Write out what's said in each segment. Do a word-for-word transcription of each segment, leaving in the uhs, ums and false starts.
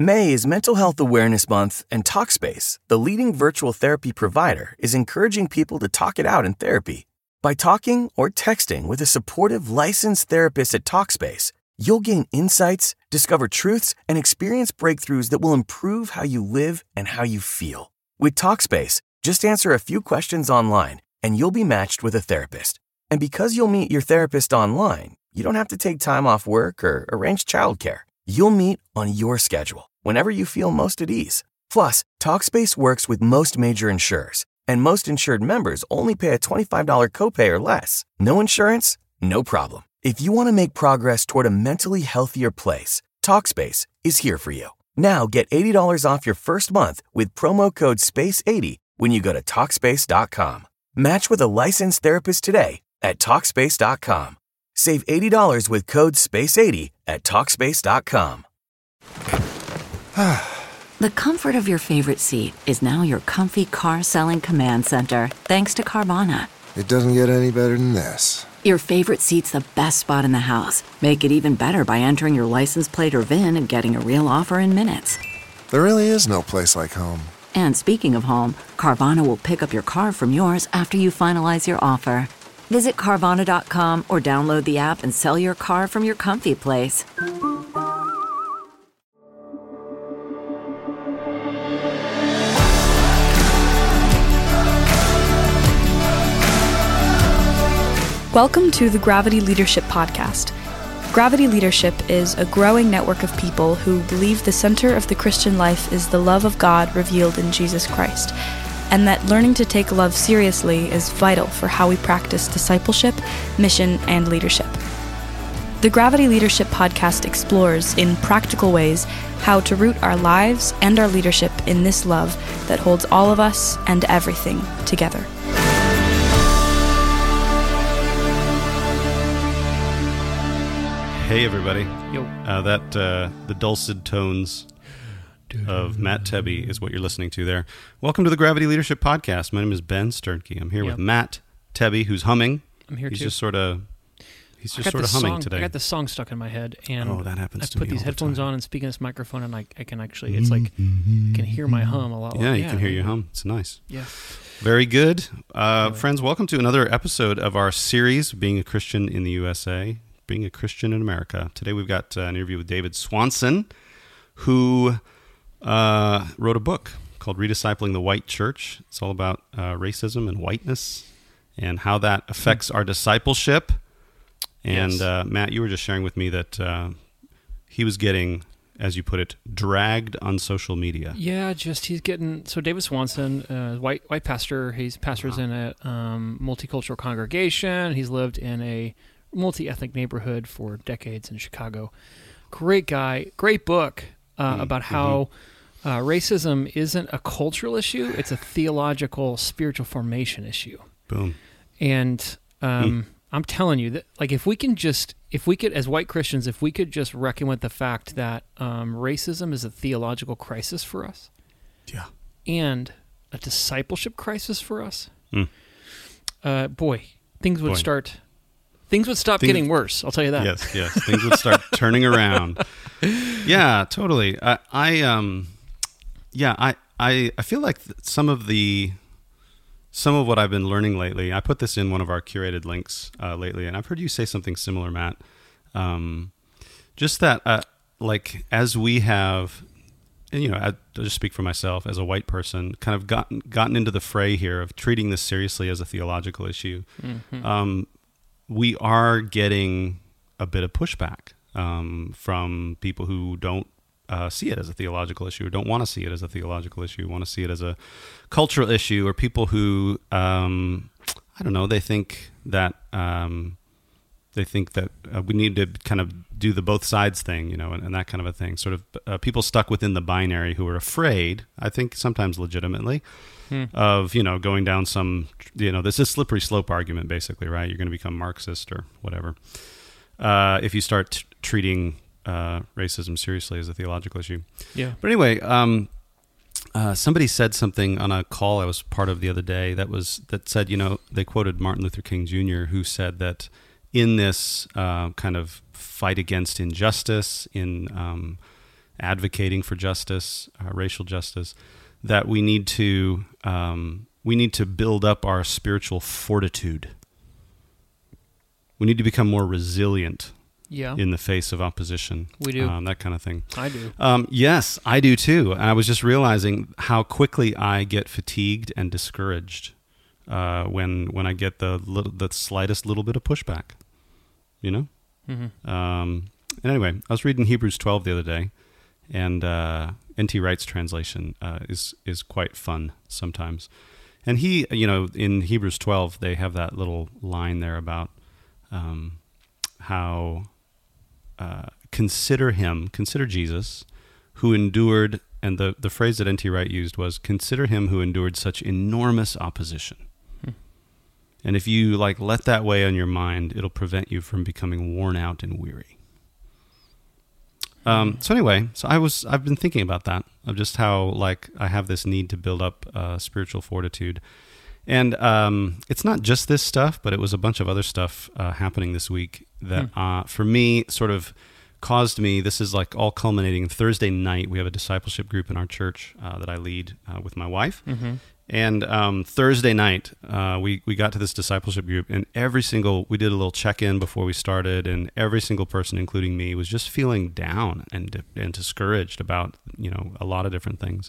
May is Mental Health Awareness Month, and Talkspace, the leading virtual therapy provider, is encouraging people to talk it out in therapy. By talking or texting with a supportive, licensed therapist at Talkspace, you'll gain insights, discover truths, and experience breakthroughs that will improve how you live and how you feel. With Talkspace, just answer a few questions online, and you'll be matched with a therapist. And because you'll meet your therapist online, you don't have to take time off work or arrange childcare. You'll meet on your schedule, whenever you feel most at ease. Plus, Talkspace works with most major insurers, and most insured members only pay a twenty-five dollars copay or less. No insurance? No problem. If you want to make progress toward a mentally healthier place, Talkspace is here for you. Now get eighty dollars off your first month with promo code space eighty when you go to Talkspace dot com. Match with a licensed therapist today at Talkspace dot com. Save eighty dollars with code space eighty at Talkspace dot com. The comfort of your favorite seat is now your comfy car-selling command center, thanks to Carvana. It doesn't get any better than this. Your favorite seat's the best spot in the house. Make it even better by entering your license plate or V I N and getting a real offer in minutes. There really is no place like home. And speaking of home, Carvana will pick up your car from yours after you finalize your offer. Visit Carvana dot com or download the app and sell your car from your comfy place. Welcome to the Gravity Leadership Podcast. Gravity Leadership is a growing network of people who believe the center of the Christian life is the love of God revealed in Jesus Christ, and that learning to take love seriously is vital for how we practice discipleship, mission, and leadership. The Gravity Leadership Podcast explores, in practical ways, how to root our lives and our leadership in this love that holds all of us and everything together. Hey everybody. Yo. Uh, that uh, the dulcet tones of Matt Tebbe is what you're listening to there. Welcome to the Gravity Leadership Podcast. My name is Ben Sternke. I'm here yep. with Matt Tebbe, who's humming. I'm here he's too. He's just sort of he's just sort of humming song, today. I got the song stuck in my head, and oh, that happens I to put me these all headphones the time. on and speak in this microphone, and I, I can actually, it's like, I can hear my hum a lot. Yeah, like, you yeah, can hear your hum. It's nice. Yeah. Very good. Uh, anyway. Friends, welcome to another episode of our series, Being a Christian in the U S A. Being a Christian in America. Today we've got uh, an interview with David Swanson, who uh, wrote a book called Rediscipling the White Church. It's all about uh, racism and whiteness and how that affects our discipleship. And yes. uh, Matt, you were just sharing with me that uh, he was getting, as you put it, dragged on social media. Yeah, just he's getting, so David Swanson, uh, white white pastor, he's pastors wow. in a um, multicultural congregation. He's lived in a multi-ethnic neighborhood for decades in Chicago. Great guy, great book uh, mm, about how mm-hmm. uh, racism isn't a cultural issue, it's a theological, spiritual formation issue. Boom. And um, mm. I'm telling you that, like, if we can just, if we could, as white Christians, if we could just reckon with the fact that um, racism is a theological crisis for us, yeah, and a discipleship crisis for us, mm. uh, boy, things would boy. start. Things would stop things, getting worse. I'll tell you that. Yes, yes. Things would start turning around. Yeah, totally. I, I um, yeah, I, I, I feel like some of the, some of what I've been learning lately. I put this in one of our curated links uh, lately, and I've heard you say something similar, Matt. Um, just that, uh, like, as we have, and, you know, I, I'll just speak for myself as a white person, kind of gotten gotten into the fray here of treating this seriously as a theological issue. Mm-hmm. Um, we are getting a bit of pushback um, from people who don't uh, see it as a theological issue, or don't want to see it as a theological issue, want to see it as a cultural issue, or people who, um, I don't know, they think that um, they think that uh, we need to kind of do the both sides thing, you know, and, and that kind of a thing. Sort of uh, people stuck within the binary who are afraid, I think sometimes legitimately, Hmm. of, you know, going down some, you know, this is slippery slope argument, basically, right? You're going to become Marxist or whatever uh, if you start t- treating uh, racism seriously as a theological issue. Yeah. But anyway, um, uh, somebody said something on a call I was part of the other day that was that said, you know, they quoted Martin Luther King Junior, who said that in this uh, kind of fight against injustice, in um, advocating for justice, uh, racial justice, that we need to um, we need to build up our spiritual fortitude. We need to become more resilient Yeah. in the face of opposition. We do. Um, that kind of thing. I do. Um, yes, I do too. And I was just realizing how quickly I get fatigued and discouraged uh, when when I get the little, the slightest little bit of pushback. You know. Mm-hmm. Um, and anyway, I was reading Hebrews twelve the other day, and uh, N T Wright's translation uh, is is quite fun sometimes. And he, you know, in Hebrews twelve, they have that little line there about um, how uh, consider him, consider Jesus, who endured, and the, the phrase that N T Wright used was, consider him who endured such enormous opposition. Hmm. And if you like let that weigh on your mind, it'll prevent you from becoming worn out and weary. Um, so anyway, so I was, I've been thinking about that, of just how like I have this need to build up uh, spiritual fortitude. And um, it's not just this stuff, but it was a bunch of other stuff uh, happening this week that hmm. uh, for me sort of caused me, this is like all culminating Thursday night. We have a discipleship group in our church uh, that I lead uh, with my wife. Mm-hmm. And um, Thursday night, uh, we, we got to this discipleship group, and every single, we did a little check-in before we started, and every single person, including me, was just feeling down and and discouraged about, you know, a lot of different things.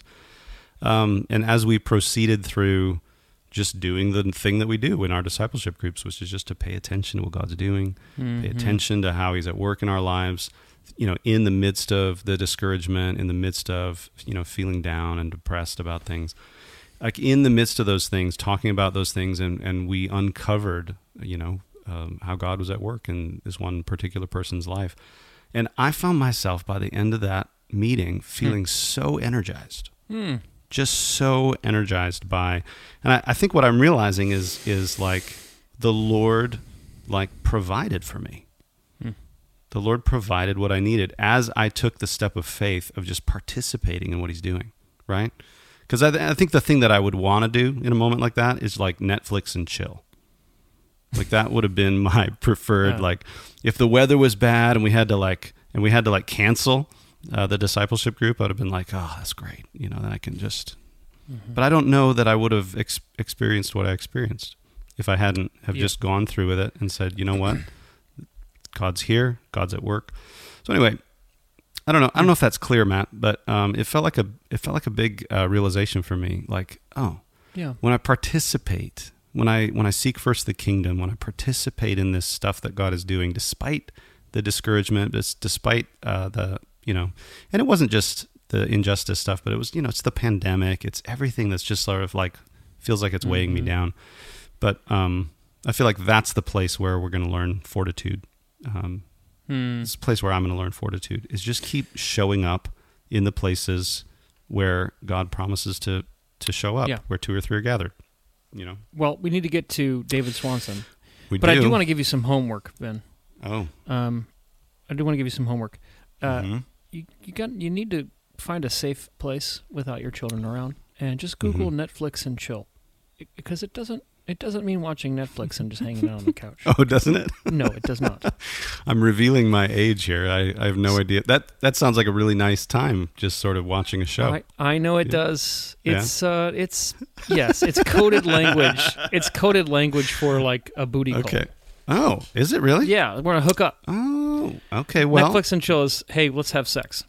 Um, and as we proceeded through just doing the thing that we do in our discipleship groups, which is just to pay attention to what God's doing, mm-hmm. pay attention to how he's at work in our lives, you know, in the midst of the discouragement, in the midst of, you know, feeling down and depressed about things. Like in the midst of those things, talking about those things, and, and we uncovered, you know, um, how God was at work in this one particular person's life. And I found myself by the end of that meeting feeling hmm. so energized, hmm. just so energized by, and I, I think what I'm realizing is, is like the Lord like provided for me. Hmm. The Lord provided what I needed as I took the step of faith of just participating in what he's doing, right? Because I, th- I think the thing that I would want to do in a moment like that is like Netflix and chill. Like that would have been my preferred. Yeah. Like if the weather was bad and we had to like and we had to like cancel uh, the discipleship group, I'd have been like, oh, that's great. You know, then I can just. Mm-hmm. But I don't know that I would have ex- experienced what I experienced if I hadn't have yeah. just gone through with it and said, you know what, God's here, God's at work. So anyway. I don't know. I don't know if that's clear, Matt, but um, it felt like a it felt like a big uh, realization for me. Like, oh, yeah. When I participate, when I when I seek first the kingdom, when I participate in this stuff that God is doing, despite the discouragement, despite uh, the you know, and it wasn't just the injustice stuff, but it was you know, it's the pandemic, it's everything that's just sort of like feels like it's weighing mm-hmm. me down. But um, I feel like that's the place where we're going to learn fortitude. Um, Hmm. It's a place where I'm going to learn fortitude, is just keep showing up in the places where God promises to, to show up, yeah. where two or three are gathered, you know. Well, we need to get to David Swanson. We but do. I do want to give you some homework, Ben. Oh. Um, I do want to give you some homework. Uh, mm-hmm. you, you got you need to find a safe place without your children around, and just Google mm-hmm. Netflix and chill, it, because it doesn't It doesn't mean watching Netflix and just hanging out on the couch. Oh, doesn't it? No, it does not. I'm revealing my age here. I, I have no idea. That that sounds like a really nice time, just sort of watching a show. I, I know it yeah. does. It's yeah. uh, it's yes, it's coded language. It's coded language for like a booty call. Okay. Oh, is it really? Yeah, we're gonna hook up. Oh, okay. Well, Netflix and chill is, hey, let's have sex.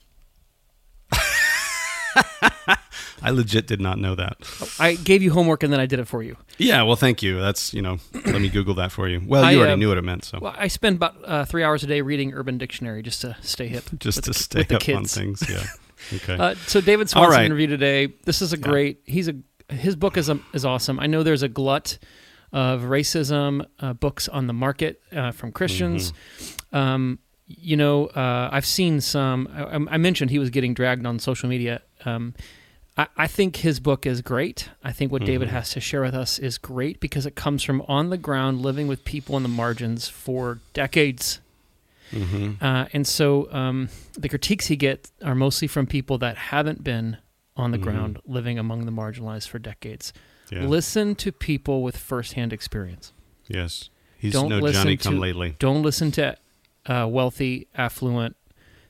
I legit did not know that. I gave you homework and then I did it for you. Yeah, well, thank you. That's, you know, let me Google that for you. Well, you I, already uh, knew what it meant, so. Well, I spend about uh, three hours a day reading Urban Dictionary just to stay hip. Just to the, stay up on things, yeah. Okay. Uh, so David Swanson right. interview today. This is a great, yeah. he's a, his book is, a, is awesome. I know there's a glut of racism uh, books on the market uh, from Christians. Mm-hmm. Um, you know, uh, I've seen some, I, I mentioned he was getting dragged on social media. Um, I, I think his book is great. I think what mm-hmm. David has to share with us is great because it comes from on the ground, living with people on the margins for decades. Mm-hmm. Uh, and so um, the critiques he gets are mostly from people that haven't been on the mm-hmm. ground, living among the marginalized for decades. Yeah. Listen to people with firsthand experience. Yes. He's don't no Johnny come to, lately. Don't listen to uh, wealthy, affluent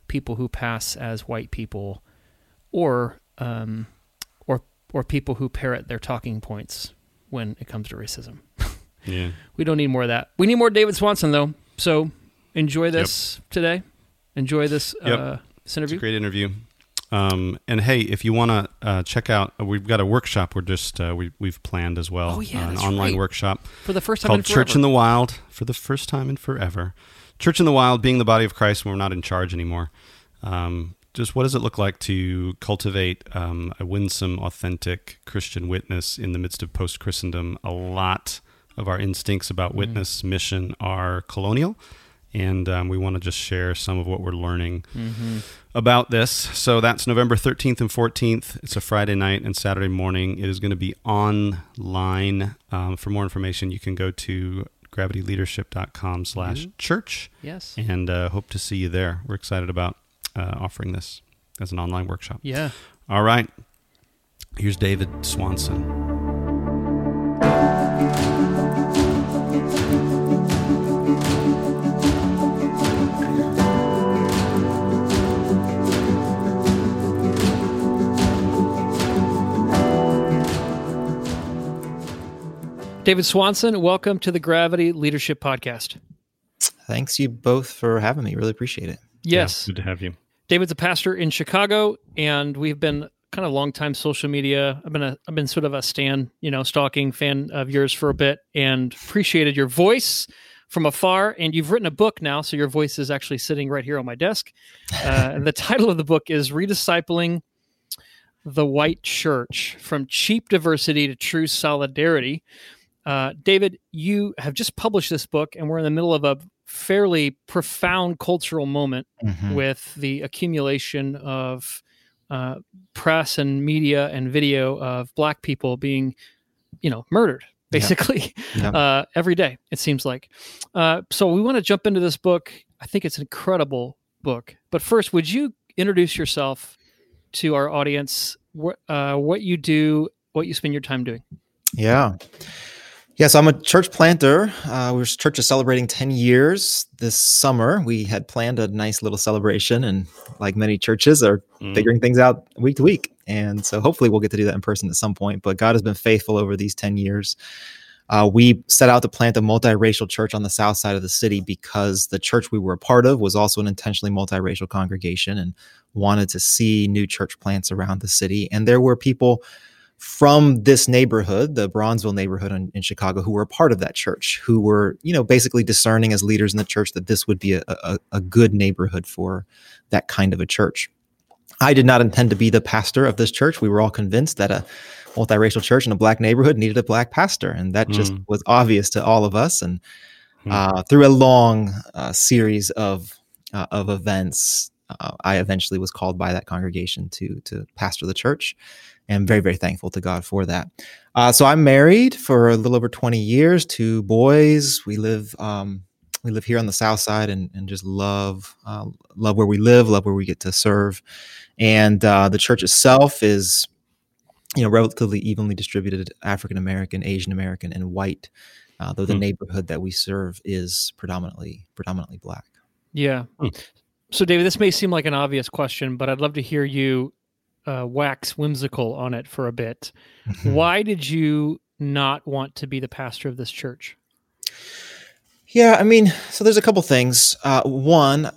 people who pass as white people, or um, or or people who parrot their talking points when it comes to racism. Yeah, we don't need more of that. We need more David Swanson, though. So enjoy this yep. today. Enjoy this, yep. uh, this interview. It's a great interview. Um, and hey, if you want to uh, check out, uh, we've got a workshop we're just uh, we we've planned as well. Oh yeah, uh, that's an online right. workshop for the first time called in forever. Church in the Wild for the first time in forever. Church in the Wild, being the body of Christ when we're not in charge anymore. Um, just what does it look like to cultivate um, a winsome, authentic Christian witness in the midst of post-Christendom? A lot of our instincts about witness mm. mission are colonial, and um, we want to just share some of what we're learning mm-hmm. about this. So that's November thirteenth and fourteenth. It's a Friday night and Saturday morning. It is going to be online. Um, for more information, you can go to gravityleadership.com slash church. Yes. And uh, hope to see you there. We're excited about uh, offering this as an online workshop. Yeah. All right. Here's David Swanson. David Swanson, welcome to the Gravity Leadership Podcast. Thanks you both for having me. Really appreciate it. Yes. Yeah, good to have you. David's a pastor in Chicago, and we've been kind of long-time social media. I've been a, I've been sort of a stan, you know, stalking fan of yours for a bit, and appreciated your voice from afar. And you've written a book now, so your voice is actually sitting right here on my desk. Uh, and the title of the book is Rediscipling the White Church: From Cheap Diversity to True Solidarity. Uh, David, you have just published this book, and we're in the middle of a fairly profound cultural moment mm-hmm. with the accumulation of uh, press and media and video of Black people being, you know, murdered, basically, yeah. Yeah. Uh, every day, it seems like. Uh, so we want to jump into this book. I think it's an incredible book. But first, would you introduce yourself to our audience, wh- uh, what you do, what you spend your time doing? Yeah. Yeah, so I'm a church planter. Uh, our church is celebrating ten years this summer. We had planned a nice little celebration, and like many churches are mm. figuring things out week to week. And so hopefully we'll get to do that in person at some point. But God has been faithful over these ten years. Uh, we set out to plant a multiracial church on the south side of the city because the church we were a part of was also an intentionally multiracial congregation and wanted to see new church plants around the city. And there were people from this neighborhood, the Bronzeville neighborhood in, in Chicago, who were a part of that church, who were, you know, basically discerning as leaders in the church that this would be a, a, a good neighborhood for that kind of a church. I did not intend to be the pastor of this church. We were all convinced that a multiracial church in a Black neighborhood needed a Black pastor, and that just mm. was obvious to all of us. And mm. uh, through a long uh, series of uh, of events, uh, I eventually was called by that congregation to to pastor the church. And I'm very, very thankful to God for that. Uh, so I'm married for a little over twenty years, two boys. We live um, we live here on the south side and, and just love uh, love where we live, love where we get to serve. And uh, the church itself is, you know, relatively evenly distributed: African American, Asian American, and white. Uh, though the hmm. neighborhood that we serve is predominantly predominantly Black. Yeah. Hmm. So, David, this may seem like an obvious question, but I'd love to hear you Uh, wax whimsical on it for a bit. Mm-hmm. Why did you not want to be the pastor of this church? Yeah, I mean, so there's a couple things. Uh, one,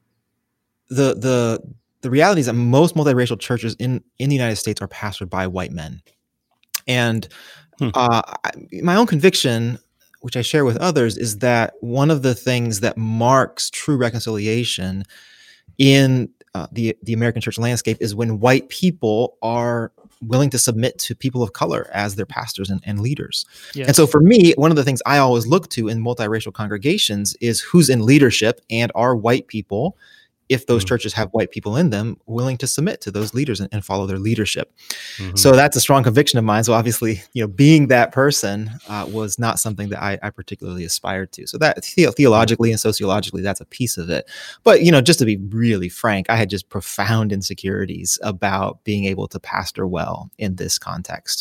the the the reality is that most multiracial churches in, in the United States are pastored by white men. And hmm. uh, I, my own conviction, which I share with others, is that one of the things that marks true reconciliation in Uh, the the American church landscape is when white people are willing to submit to people of color as their pastors and, and leaders. Yes. And so for me, one of the things I always look to in multiracial congregations is who's in leadership, and are white people, if those mm-hmm. churches have white people in them, willing to submit to those leaders and, and follow their leadership. Mm-hmm. So that's a strong conviction of mine. So obviously, you know, being that person uh, was not something that I, I particularly aspired to. So that the- theologically and sociologically, that's a piece of it. But, you know, just to be really frank, I had just profound insecurities about being able to pastor well in this context.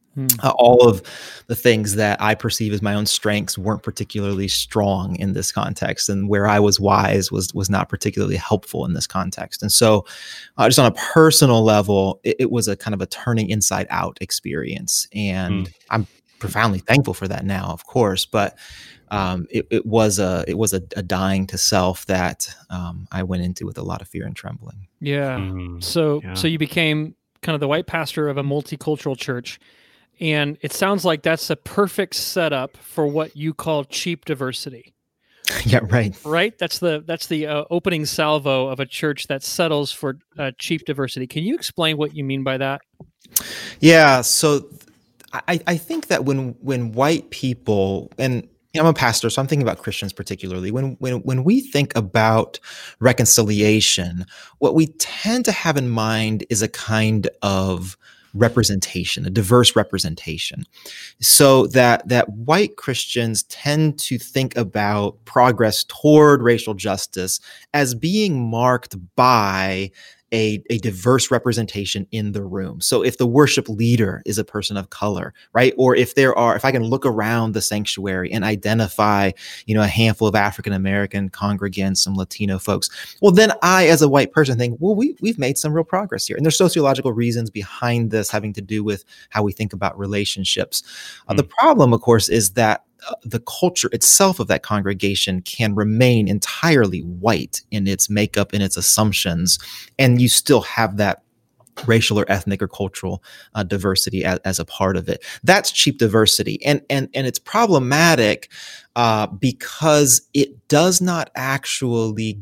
Hmm. Uh, all of the things that I perceive as my own strengths weren't particularly strong in this context, and where I was wise was was not particularly helpful in this context. And so, uh, just on a personal level, it, it was a kind of a turning inside out experience, and Mm. I'm profoundly thankful for that now, of course. But um, it, it was a it was a, a dying to self that um, I went into with a lot of fear and trembling. Yeah. Mm. So Yeah. so you became kind of the white pastor of a multicultural church, and it sounds like that's a perfect setup for what you call cheap diversity. Yeah, right. Right? That's the that's the uh, opening salvo of a church that settles for uh, cheap diversity. Can you explain what you mean by that? Yeah, so I, I think that when when white people, and I'm a pastor, so I'm thinking about Christians particularly, when when when we think about reconciliation, what we tend to have in mind is a kind of representation, a diverse representation. So that that white Christians tend to think about progress toward racial justice as being marked by A, a diverse representation in the room. So if the worship leader is a person of color, right? Or if there are, if I can look around the sanctuary and identify, you know, a handful of African-American congregants, some Latino folks, well, then I, as a white person, think, well, we, we've made some real progress here. And there's sociological reasons behind this having to do with how we think about relationships. Uh, the problem, of course, is that Uh, the culture itself of that congregation can remain entirely white in its makeup, in its assumptions, and you still have that racial or ethnic or cultural uh, diversity as, as a part of it. That's cheap diversity, and and and it's problematic uh, because it does not actually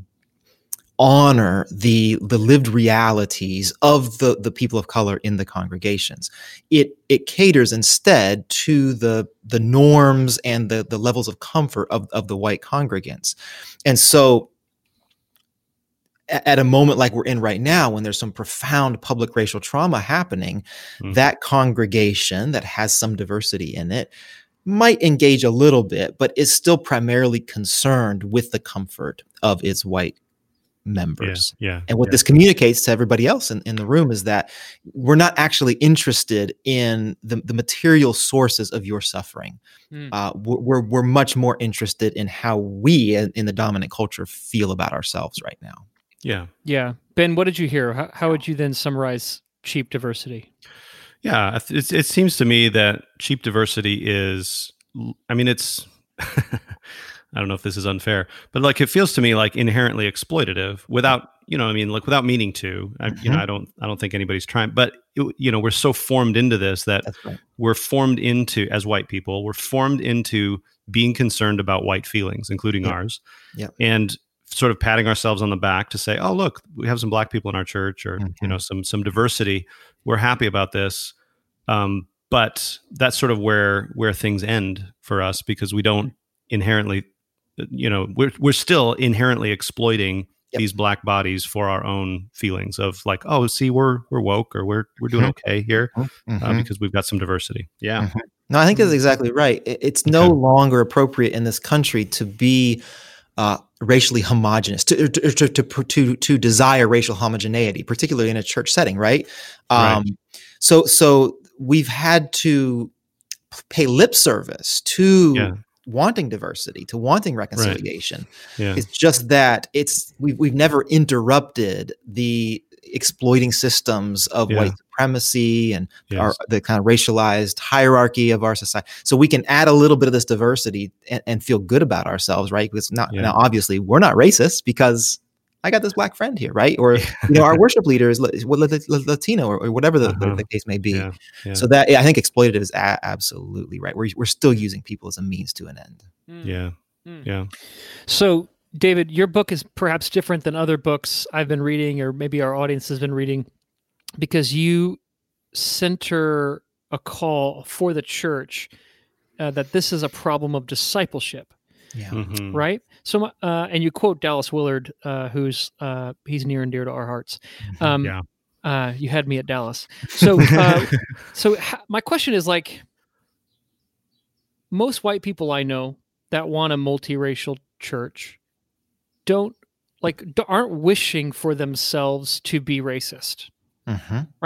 honor the the lived realities of the the people of color in the congregations. It it caters instead to the the norms and the the levels of comfort of of the white congregants. And so a- at a moment like we're in right now, when there's some profound public racial trauma happening, Mm. that congregation that has some diversity in it might engage a little bit, but is still primarily concerned with the comfort of its white members. Yeah. Yeah. And what yeah. this communicates to everybody else in, in the room is that we're not actually interested in the, the material sources of your suffering. Hmm. Uh, we're, we're we're much more interested in how we in in the dominant culture feel about ourselves right now. Yeah. Yeah. Ben, what did you hear? How, how would you then summarize cheap diversity? Yeah, it, it seems to me that cheap diversity is, I mean, it's, I don't know if this is unfair, but like it feels to me like inherently exploitative without, you know, I mean, like without meaning to. I, you know, I don't, I don't think anybody's trying, but it, you know, we're so formed into this that That's right. we're formed into, as white people, we're formed into being concerned about white feelings, including Yep. ours, Yep. and sort of patting ourselves on the back to say, oh, look, we have some black people in our church, or Mhm. you know, some some diversity. We're happy about this. Um, but that's sort of where where things end for us, because we don't inherently, you know, we're we're still inherently exploiting Yep. these black bodies for our own feelings of like, oh, see, we're we're woke, or we're we're doing Mhm. okay here uh, Mhm. because we've got some diversity. Yeah. Mhm. No, I think that's exactly right. It- It's no Okay. longer appropriate in this country to be uh, racially homogenous, to, to, to, to, to, to desire racial homogeneity, particularly in a church setting, right? Um, Right. So, so we've had to pay lip service to Yeah. wanting diversity, to wanting reconciliation. Yeah. It's just that it's we've we've never interrupted the exploiting systems of Yeah. white supremacy and Yes. our, the kind of racialized hierarchy of our society. So we can add a little bit of this diversity and, and feel good about ourselves, right? Because not Yeah. now, obviously, we're not racist because I got this black friend here, right? Or you know, our worship leader is La- La- La- Latino, or, or whatever the, the, Uh-huh. the case may be. Yeah. Yeah. So that I think exploitative is a- absolutely right. We're we're still using people as a means to an end. yeah. Mm. Yeah. So, David, your book is perhaps different than other books I've been reading, or maybe our audience has been reading, because you center a call for the church uh, that this is a problem of discipleship, Yeah. Mhm. right? So, uh, and you quote Dallas Willard, uh, who's uh, he's near and dear to our hearts. Um, Yeah. uh, you had me at Dallas. So, uh, so ha- my question is like, most white people I know that want a multiracial church don't like d- aren't wishing for themselves to be racist. Mhm.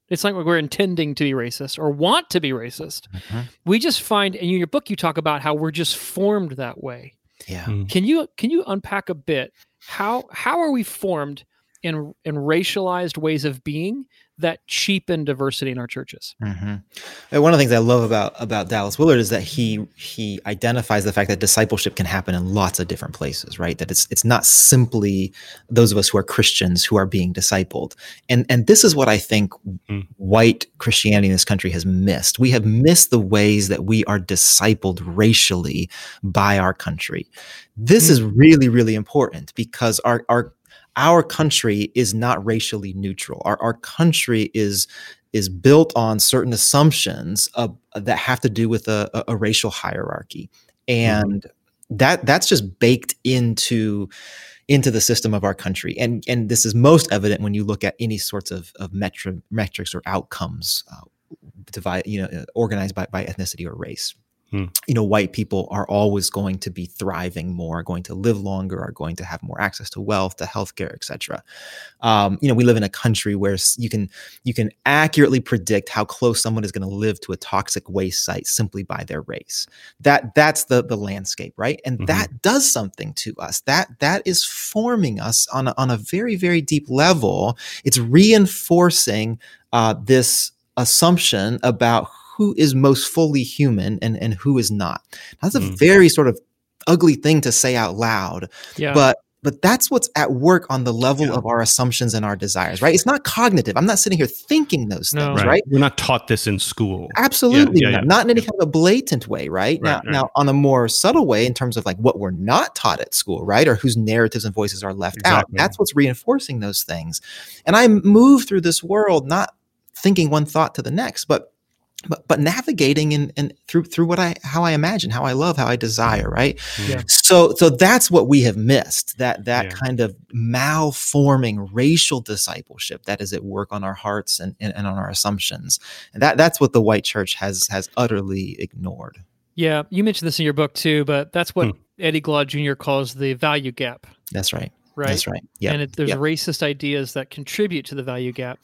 It's not like we're intending to be racist or want to be racist. Mm-hmm. We just find, and in your book, you talk about how we're just formed that way. Yeah. Mm. Can you can you unpack a bit how how are we formed in in racialized ways of being that cheapen diversity in our churches? Mm-hmm. And one of the things I love about about Dallas Willard is that he he identifies the fact that discipleship can happen in lots of different places, right? That it's it's not simply those of us who are Christians who are being discipled. And and this is what I think Mm. white Christianity in this country has missed. We have missed the ways that we are discipled racially by our country. This Mm. is really, really important because our our Our country is not racially neutral. Our our country is is built on certain assumptions of, that have to do with a, a, a racial hierarchy, and that that's just baked into into the system of our country. And and this is most evident when you look at any sorts of of metri- metrics or outcomes, uh, divide you know organized by by ethnicity or race. Hmm. You know, white people are always going to be thriving more, are going to live longer, are going to have more access to wealth, to healthcare, et cetera. Um, you know, we live in a country where s- you can you can accurately predict how close someone is going to live to a toxic waste site simply by their race. That that's the the landscape, right? And Mhm. that does something to us. That that is forming us on a, on a very very deep level. It's reinforcing uh, this assumption about who is most fully human and, and who is not. That's a Mm. very sort of ugly thing to say out loud, Yeah. but but that's what's at work on the level Yeah. of our assumptions and our desires, right? It's not cognitive. I'm not sitting here thinking those No. things, Right. right? We're not taught this in school. Absolutely Yeah, yeah, not. yeah. Not in any Yeah. kind of a blatant way, right? Right, now, right. now on a more subtle way in terms of like what we're not taught at school, right? Or whose narratives and voices are left out. Exactly. That's what's reinforcing those things. And I move through this world not thinking one thought to the next, but but but navigating and and through through what I how I imagine, how I love, how I desire, right? Yeah. So so that's what we have missed, that that Yeah. kind of malforming racial discipleship that is at work on our hearts and, and, and on our assumptions. And that that's what the white church has has utterly ignored. Yeah, you mentioned this in your book too, but that's what Hmm. Eddie Glaude Junior calls the value gap, That's right. right? That's right. Yeah. And it, there's Yep. racist ideas that contribute to the value gap.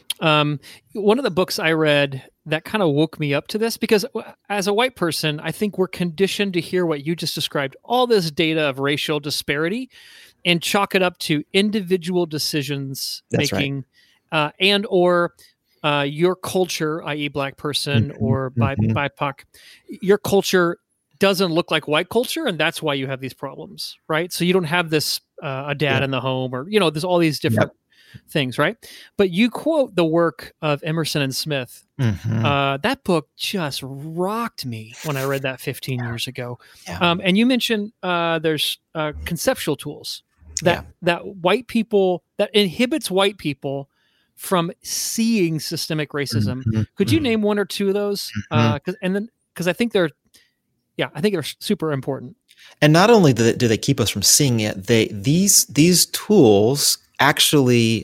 Um, one of the books I read that kind of woke me up to this, because as a white person, I think we're conditioned to hear what you just described, all this data of racial disparity, and chalk it up to individual decisions That's right. making, uh, and or uh, your culture, that is, Black person Mhm, or bi- mhm. B I P O C, your culture doesn't look like white culture, and that's why you have these problems, right? So you don't have this uh, a dad Yeah. in the home, or you know, there's all these different things, right? But you quote the work of Emerson and Smith. Mhm. Uh, that book just rocked me when I read that fifteen years ago. Yeah. Um, and you mentioned uh, there's uh, conceptual tools that Yeah. that white people that inhibits white people from seeing systemic racism. Mhm, Could you mhm. name one or two of those? Uh, 'cause, and then because I think they're, yeah, I think they're super important. And not only do they, do they keep us from seeing it, they these these tools actually,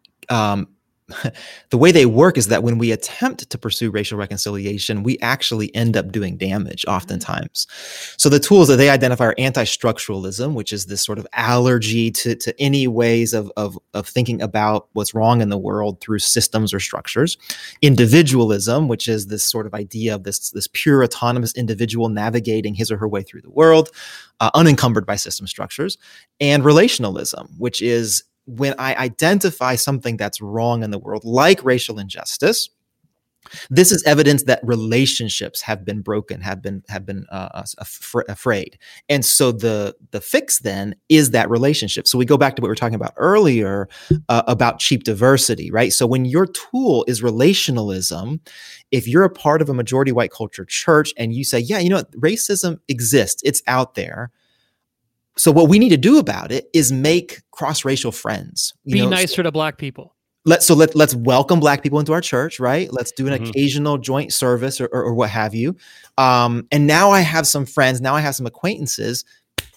um, the way they work is that when we attempt to pursue racial reconciliation, we actually end up doing damage oftentimes. So the tools that they identify are anti-structuralism, which is this sort of allergy to, to any ways of, of, of thinking about what's wrong in the world through systems or structures. Individualism, which is this sort of idea of this, this pure autonomous individual navigating his or her way through the world, uh, unencumbered by system structures. And relationalism, which is when I identify something that's wrong in the world, like racial injustice, this is evidence that relationships have been broken, have been have been uh, af- afraid, and so the the fix then is that relationship. So we go back to what we were talking about earlier uh, about cheap diversity, right? So when your tool is relationalism, if you're a part of a majority white culture church and you say, yeah, you know what, racism exists, it's out there. So what we need to do about it is make cross-racial friends. You Be know, nicer to Black people. Let's so let let's welcome Black people into our church, right? Let's do an Mhm. occasional joint service or, or, or what have you. Um, and now I have some friends. Now I have some acquaintances.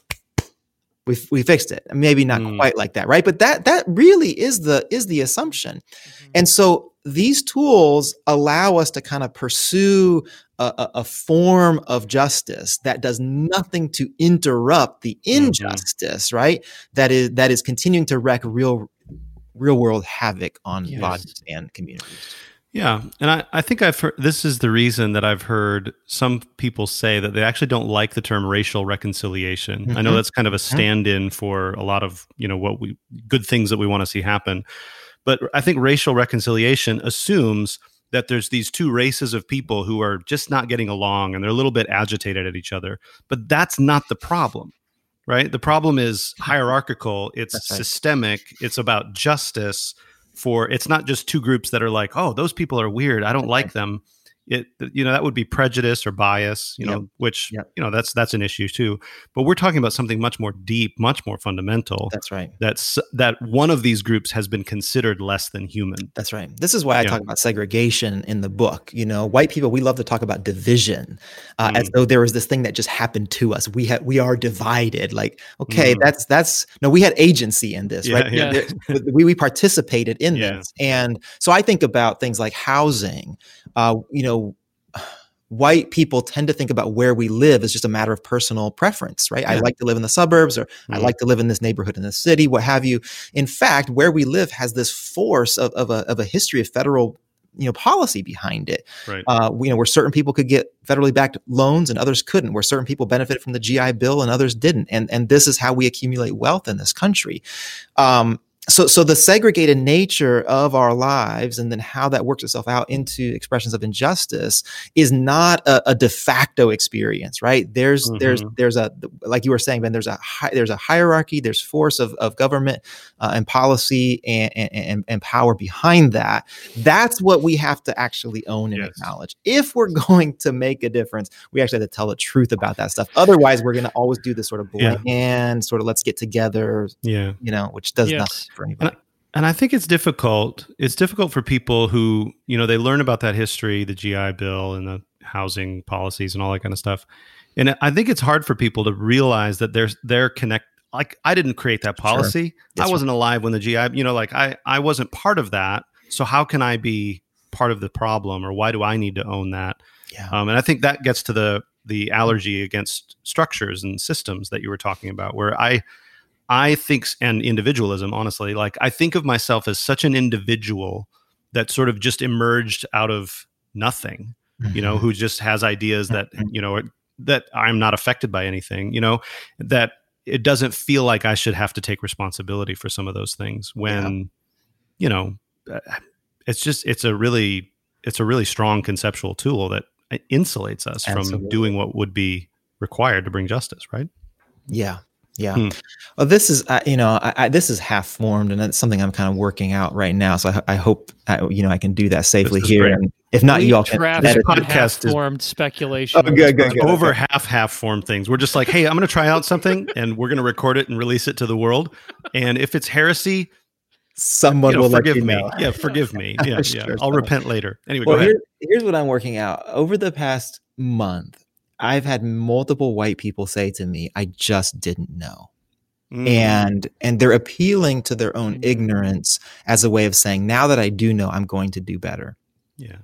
We we fixed it. Maybe not Mm. quite like that, right? But that that really is the is the assumption. And so these tools allow us to kind of pursue a, a, a form of justice that does nothing to interrupt the injustice, right? That is that is continuing to wreak real real world havoc on Yes. bodies and communities. Yeah. And I, I think I've heard, this is the reason that I've heard some people say that they actually don't like the term racial reconciliation. Mm-hmm. I know that's kind of a stand-in for a lot of, you know, what we, good things that we want to see happen. But I think racial reconciliation assumes that there's these two races of people who are just not getting along and they're a little bit agitated at each other. But that's not the problem, right? The problem is hierarchical. It's right. systemic. It's about justice. For it's not just two groups that are like, oh, those people are weird, I don't like them. It, you know, that would be prejudice or bias, you know, yep. which, yep. you know, that's that's an issue too. But we're talking about something much more deep, much more fundamental. That's right. That's that one of these groups has been considered less than human. That's right. This is why I yeah. talk about segregation in the book. You know, white people, we love to talk about division uh, mm. as though there was this thing that just happened to us. We had we are divided. Like, okay, mm. that's that's no, we had agency in this, yeah, right? Yeah. we we participated in yeah. this, and so I think about things like housing. Uh, you know. White people tend to think about where we live as just a matter of personal preference, right? Yeah. I like to live in the suburbs, or mm-hmm. I like to live in this neighborhood in the city, what have you. In fact, where we live has this force of, of, a, of a history of federal, you know, policy behind it. Right. Uh, you know, where certain people could get federally backed loans and others couldn't, where certain people benefited from the G I Bill and others didn't. And, and this is how we accumulate wealth in this country. Um, So, so the segregated nature of our lives and then how that works itself out into expressions of injustice is not a, a de facto experience, right? There's, mm-hmm. there's, there's a, like you were saying, Ben, there's a, hi, there's a hierarchy, there's force of, of government uh, and policy and, and, and power behind that. That's what we have to actually own and yes. acknowledge. If we're going to make a difference, we actually have to tell the truth about that stuff. Otherwise, we're going to always do this sort of bland yeah. sort of let's get together, yeah. you know, which does yes. nothing. For anybody. And, and I think it's difficult. It's difficult for people who, you know, they learn about that history, the G I Bill and the housing policies and all that kind of stuff. And I think it's hard for people to realize that there's they're connect. Like, I didn't create that policy. Sure. I wasn't right. alive when the G I, you know, like I, I wasn't part of that. So how can I be part of the problem, or why do I need to own that? Yeah. Um, and I think that gets to the the allergy against structures and systems that you were talking about, where I. I think, and individualism, honestly, like I think of myself as such an individual that sort of just emerged out of nothing, mm-hmm. you know, who just has ideas that, you know, that I'm not affected by anything, you know, that it doesn't feel like I should have to take responsibility for some of those things when, yeah. you know, it's just, it's a really, it's a really strong conceptual tool that insulates us Absolutely. From doing what would be required to bring justice, right? Yeah. Yeah. Hmm. Well, this is, uh, you know, I, I, this is half formed, and it's something I'm kind of working out right now. So I, I hope, I, you know, I can do that safely here. Great. And if not, we you all can. This podcast is formed speculation. Oh, good, good, good. Over okay. half half formed things. We're just like, hey, I'm going to try out something, and we're going to record it and release it to the world. And if it's heresy, someone you know, will forgive let you me. know. Yeah, forgive me. Yeah, sure, yeah. I'll so. repent later. Anyway, well, go ahead. Here, here's what I'm working out. Over the past month, I've had multiple white people say to me, "I just didn't know." Mm. And and they're appealing to their own ignorance as a way of saying, now that I do know, I'm going to do better. Yeah.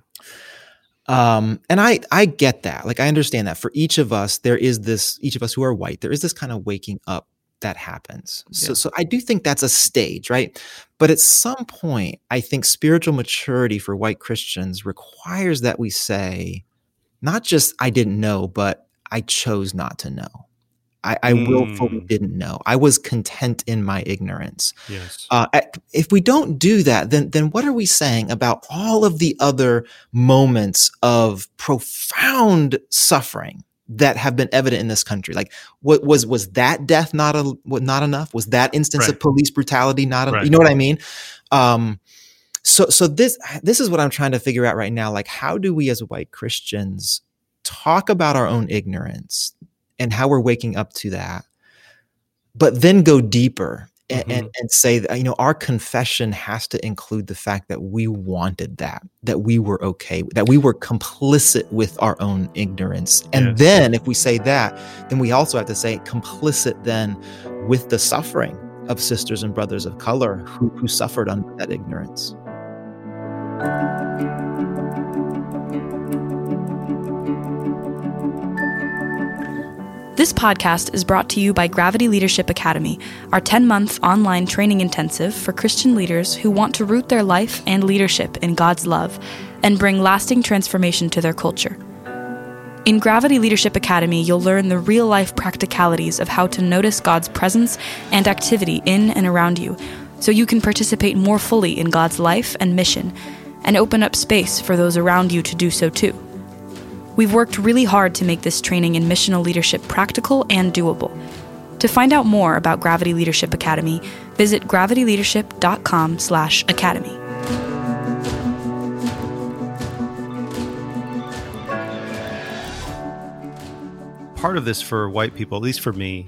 Um, and I I get that. Like, I understand that for each of us, there is this, each of us who are white, there is this kind of waking up that happens. Yeah. So so I do think that's a stage, right? But at some point, I think spiritual maturity for white Christians requires that we say, not just I didn't know, but I chose not to know. I, I mm. willfully didn't know. I was content in my ignorance. Yes. Uh, if we don't do that, then then what are we saying about all of the other moments of profound suffering that have been evident in this country? Like, what was was that death not a, not enough? Was that instance right. of police brutality not enough? Right. You know what I mean? Um, so so this this is what I'm trying to figure out right now. Like, how do we as white Christians talk about our own ignorance and how we're waking up to that, but then go deeper and, mm-hmm. and, and say that, you know, our confession has to include the fact that we wanted that, that we were okay, that we were complicit with our own ignorance. And yes. then if we say that, then we also have to say complicit then with the suffering of sisters and brothers of color who, who suffered under that ignorance. This podcast is brought to you by Gravity Leadership Academy, our ten-month online training intensive for Christian leaders who want to root their life and leadership in God's love and bring lasting transformation to their culture. In Gravity Leadership Academy, you'll learn the real-life practicalities of how to notice God's presence and activity in and around you, so you can participate more fully in God's life and mission, and open up space for those around you to do so too. We've worked really hard to make this training in missional leadership practical and doable. To find out more about Gravity Leadership Academy, visit gravity leadership dot com slash academy. Part of this for white people, at least for me,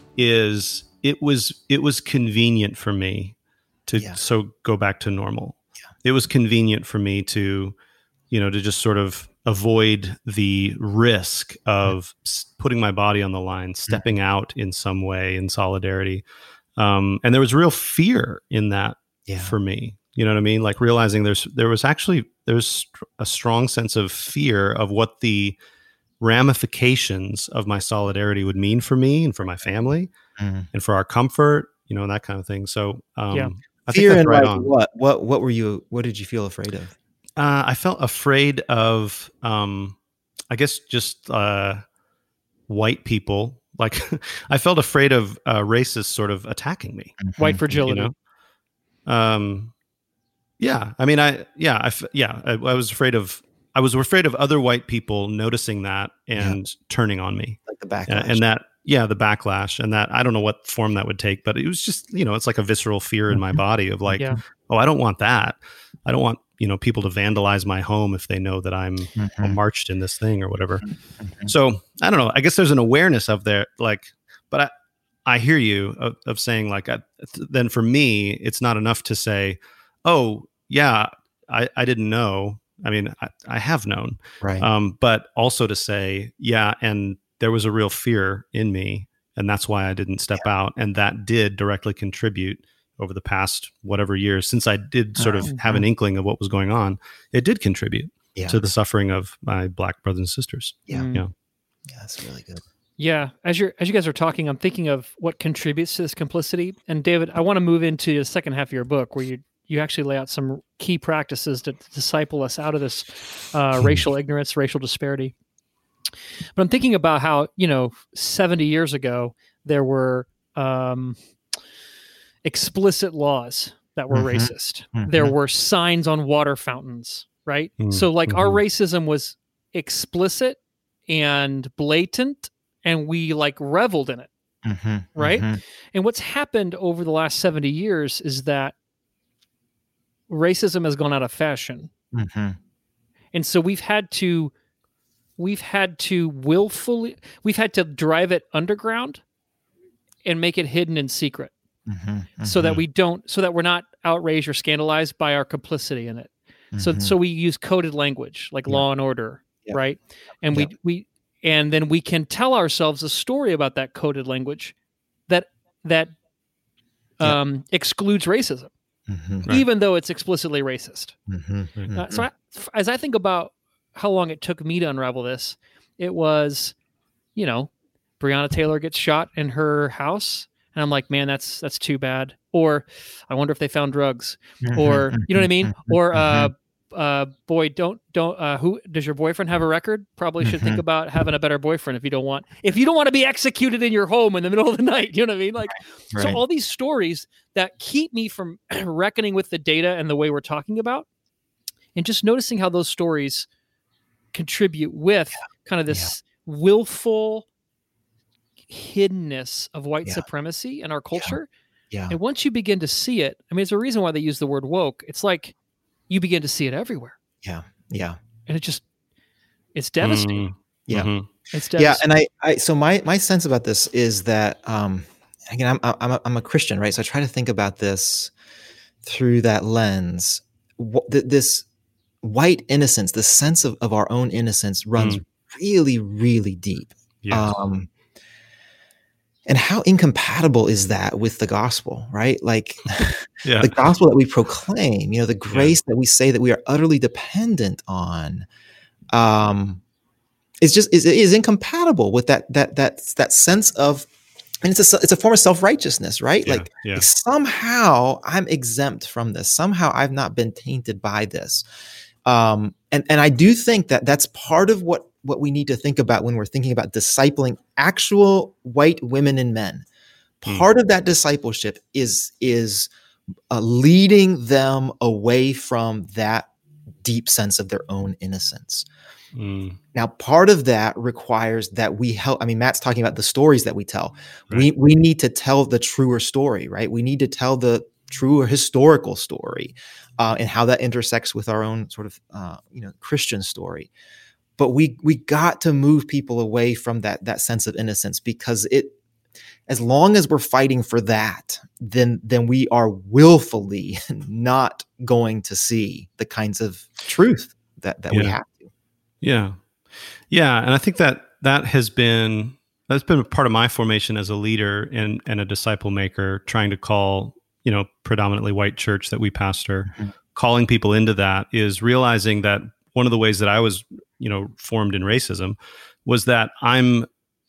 is it was it was convenient for me to Yeah. so go back to normal. Yeah. It was convenient for me to, you know, to just sort of avoid the risk of s- putting my body on the line, stepping out in some way in solidarity. Um, and there was real fear in that Yeah. for me. You know what I mean? Like realizing there's there was actually there's str- a strong sense of fear of what the ramifications of my solidarity would mean for me and for my family Mhm. and for our comfort, you know, and that kind of thing. So, um, Yeah. I think Fear that's and right like on. what? What? What were you? What did you feel afraid of? Uh, I felt afraid of, um, I guess, just uh, white people. Like, I felt afraid of uh, racists sort of attacking me. White Mhm. fragility. You know, um, yeah. I mean, I yeah, I f- yeah, I, I was afraid of. I was afraid of other white people noticing that and turning on me. Like the Uh, backlash. and that yeah the backlash and that I don't know what form that would take, but it was just, you know, it's like a visceral fear in my body of like, Yeah. oh, I don't want that. I don't want, you know, people to vandalize my home if they know that I'm Mhm. uh, marched in this thing or whatever. Mhm. So I don't know, I guess there's an awareness of there, like, but I I hear you of, of saying like, I, then for me it's not enough to say, oh yeah, I, I didn't know. I mean, I, I have known. Right. Um, but also to say, yeah, and there was a real fear in me, and that's why I didn't step out, and that did directly contribute over the past whatever years since I did sort of have an inkling of what was going on. It did contribute yeah. to the suffering of my Black brothers and sisters. Yeah. Mm. Yeah. Yeah. That's really good. Yeah, as you're as you guys are talking, I'm thinking of what contributes to this complicity. And David, I want to move into the second half of your book, where you you actually lay out some key practices to disciple us out of this uh, racial ignorance, racial disparity. But I'm thinking about how, you know, seventy years ago there were um, explicit laws that were Mhm. racist. Mhm. There were signs on water fountains, right? Mm, So like our mhm. racism was explicit and blatant, and we like reveled in it. Mhm. Right? Mhm. And what's happened over the last seventy years is that racism has gone out of fashion. Mhm. And so we've had to we've had to willfully we've had to drive it underground and make it hidden in secret, Mhm. so that Mhm. we don't so that we're not outraged or scandalized by our complicity in it. So Mhm. so we use coded language like Yeah. Law and Order, Yeah. right? And we Yeah. we and then we can tell ourselves a story about that coded language that that Yeah. um, excludes racism, Mhm. Right. even though it's explicitly racist. Mhm. Right. Uh, so I, f- as I think about how long it took me to unravel this, it was, you know, Breonna Taylor gets shot in her house, and I'm like, man, that's that's too bad. Or I wonder if they found drugs. Or you know what I mean? Or uh, uh, boy, don't don't. Uh, who does your boyfriend have a record? Probably should think Mhm. about having a better boyfriend if you don't want if you don't want to be executed in your home in the middle of the night. You know what I mean? Like, so Right. all these stories that keep me from reckoning with the data and the way we're talking about, and just noticing how those stories contribute with kind of this willful hiddenness of white Yeah. supremacy in our culture. Yeah. And once you begin to see it, I mean, it's a reason why they use the word woke. It's like you begin to see it everywhere, Yeah. Yeah. and it just it's devastating. Mm, Yeah. mhm. It's Yeah. devastating. And I, I, so my, my sense about this is that, um, again, I'm, I'm, a, I'm a Christian, right? So I try to think about this through that lens. Wh- th- This white innocence, the sense of, of our own innocence runs really, really deep. Yes. Um, and how incompatible is that with the gospel, right? Like yeah. the gospel that we proclaim, you know, the grace that we say that we are utterly dependent on, um, is just is is incompatible with that that that that sense of, and it's a it's a form of self-righteousness, right? Yeah, Like, yeah. like somehow I'm exempt from this. Somehow I've not been tainted by this. Um, and, and I do think that that's part of what, what we need to think about when we're thinking about discipling actual white women and men. Part mm. of that discipleship is, is uh, leading them away from that deep sense of their own innocence. Mm. Now, part of that requires that we help. I mean, Matt's talking about the stories that we tell. Right. We we need to tell the truer story, right? We need to tell the truer historical story, uh, and how that intersects with our own sort of uh, you know Christian story. But we we got to move people away from that that sense of innocence, because it, as long as we're fighting for that, then then we are willfully not going to see the kinds of truth that that yeah. we have to. Yeah. Yeah. And I think that that has been, that's been a part of my formation as a leader and, and a disciple maker, trying to call, you know, predominantly white church that we pastor, mm-hmm. calling people into that, is realizing that one of the ways that I was, you know, formed in racism was that I'm,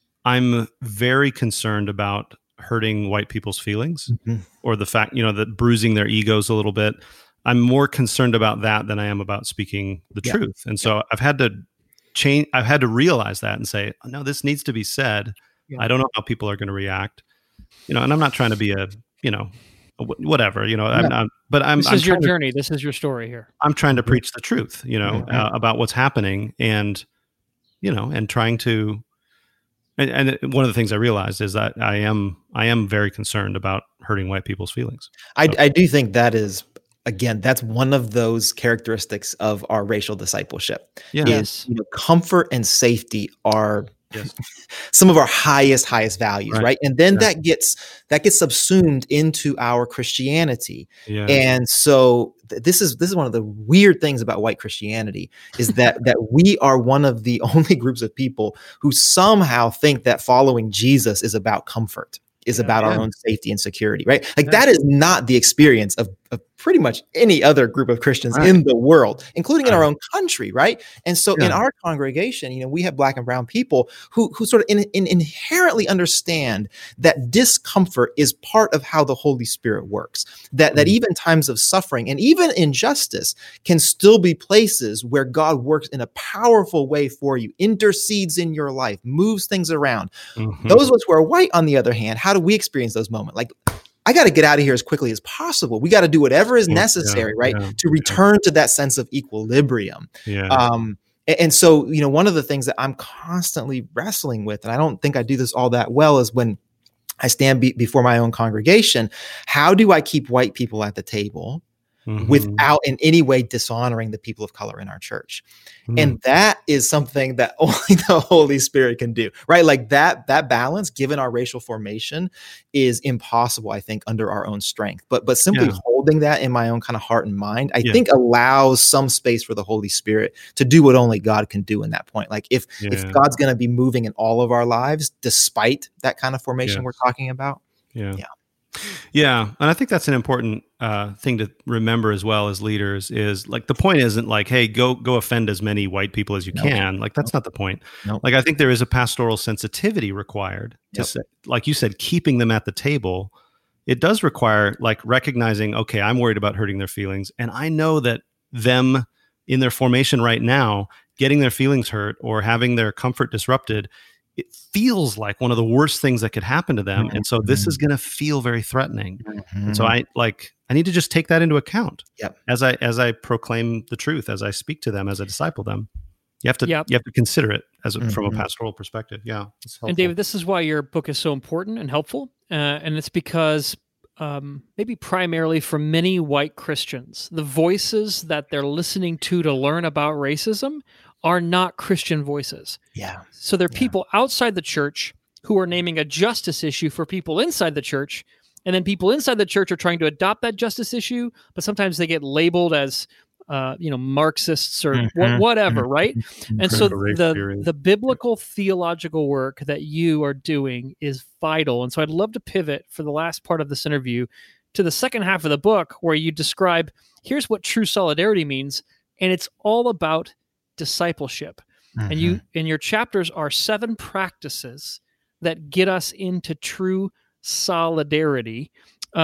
I'm very concerned about hurting white people's feelings, mm-hmm. or the fact, you know, that bruising their egos a little bit. I'm more concerned about that than I am about speaking the yeah. truth. And so yeah. I've had to change, I've had to realize that and say, oh, no, this needs to be said. Yeah. I don't know how people are going to react, you know, and I'm not trying to be a, you know, a whatever, you know, yeah. I'm not, but I'm, this I'm is your to, journey. This is your story here. I'm trying to preach the truth, you know, mm-hmm. uh, about what's happening, and, you know, and trying to, and, and one of the things I realized is that I am, I am very concerned about hurting white people's feelings. I, so. I do think that is, again, that's one of those characteristics of our racial discipleship. Yeah. Is, you know, comfort and safety are yes. some of our highest, highest values, right? right? And then yeah. that gets that gets subsumed into our Christianity. Yeah. And so th- this is this is one of the weird things about white Christianity, is that that we are one of the only groups of people who somehow think that following Jesus is about comfort, is yeah, about yeah. our own safety and security, right? Like yeah. that is not the experience of, of pretty much any other group of Christians right. in the world, including in right. our own country, right? And so yeah. in our congregation, you know, we have Black and brown people who who sort of in, in inherently understand that discomfort is part of how the Holy Spirit works, that, mm-hmm. that even times of suffering and even injustice can still be places where God works in a powerful way for you, intercedes in your life, moves things around. Mm-hmm. Those of us who are white, on the other hand, how do we experience those moments? Like, I got to get out of here as quickly as possible. We got to do whatever is necessary, yeah, right? Yeah, to return yeah. to that sense of equilibrium. Yeah. Um, and, and so, you know, one of the things that I'm constantly wrestling with, and I don't think I do this all that well, is when I stand be- before my own congregation, how do I keep white people at the table mm-hmm. without in any way dishonoring the people of color in our church? Mm. And that is something that only the Holy Spirit can do, right? Like that, that balance, given our racial formation, is impossible, I think, under our own strength. But, but simply yeah. holding that in my own kind of heart and mind, I yeah. think allows some space for the Holy Spirit to do what only God can do in that point. Like if, yeah. if God's going to be moving in all of our lives, despite that kind of formation yes. we're talking about. Yeah. Yeah. Yeah. And I think that's an important uh, thing to remember as well as leaders, is like, the point isn't like, hey, go go offend as many white people as you nope. can. Like, that's nope. not the point. Nope. Like, I think there is a pastoral sensitivity required to, yep. say, like you said, keeping them at the table. It does require like recognizing, okay, I'm worried about hurting their feelings. And I know that them in their formation right now, getting their feelings hurt or having their comfort disrupted, it feels like one of the worst things that could happen to them. Mm-hmm. And so this is going to feel very threatening. Mm-hmm. And so I like, I need to just take that into account yep. as I, as I proclaim the truth, as I speak to them, as I disciple them. You have to, yep. you have to consider it as a, mm-hmm. from a pastoral perspective. Yeah. And David, this is why your book is so important and helpful. Uh, and it's because um, maybe primarily for many white Christians, the voices that they're listening to to learn about racism are not Christian voices. Yeah. So they're yeah. people outside the church who are naming a justice issue for people inside the church. And then people inside the church are trying to adopt that justice issue, but sometimes they get labeled as, uh, you know, Marxists or mm-hmm. wh- whatever, right? Mm-hmm. And so the, the biblical theological work that you are doing is vital. And so I'd love to pivot for the last part of this interview to the second half of the book, where you describe, here's what true solidarity means. And it's all about discipleship. Mm-hmm. And you, in your chapters are seven practices that get us into true solidarity. Um,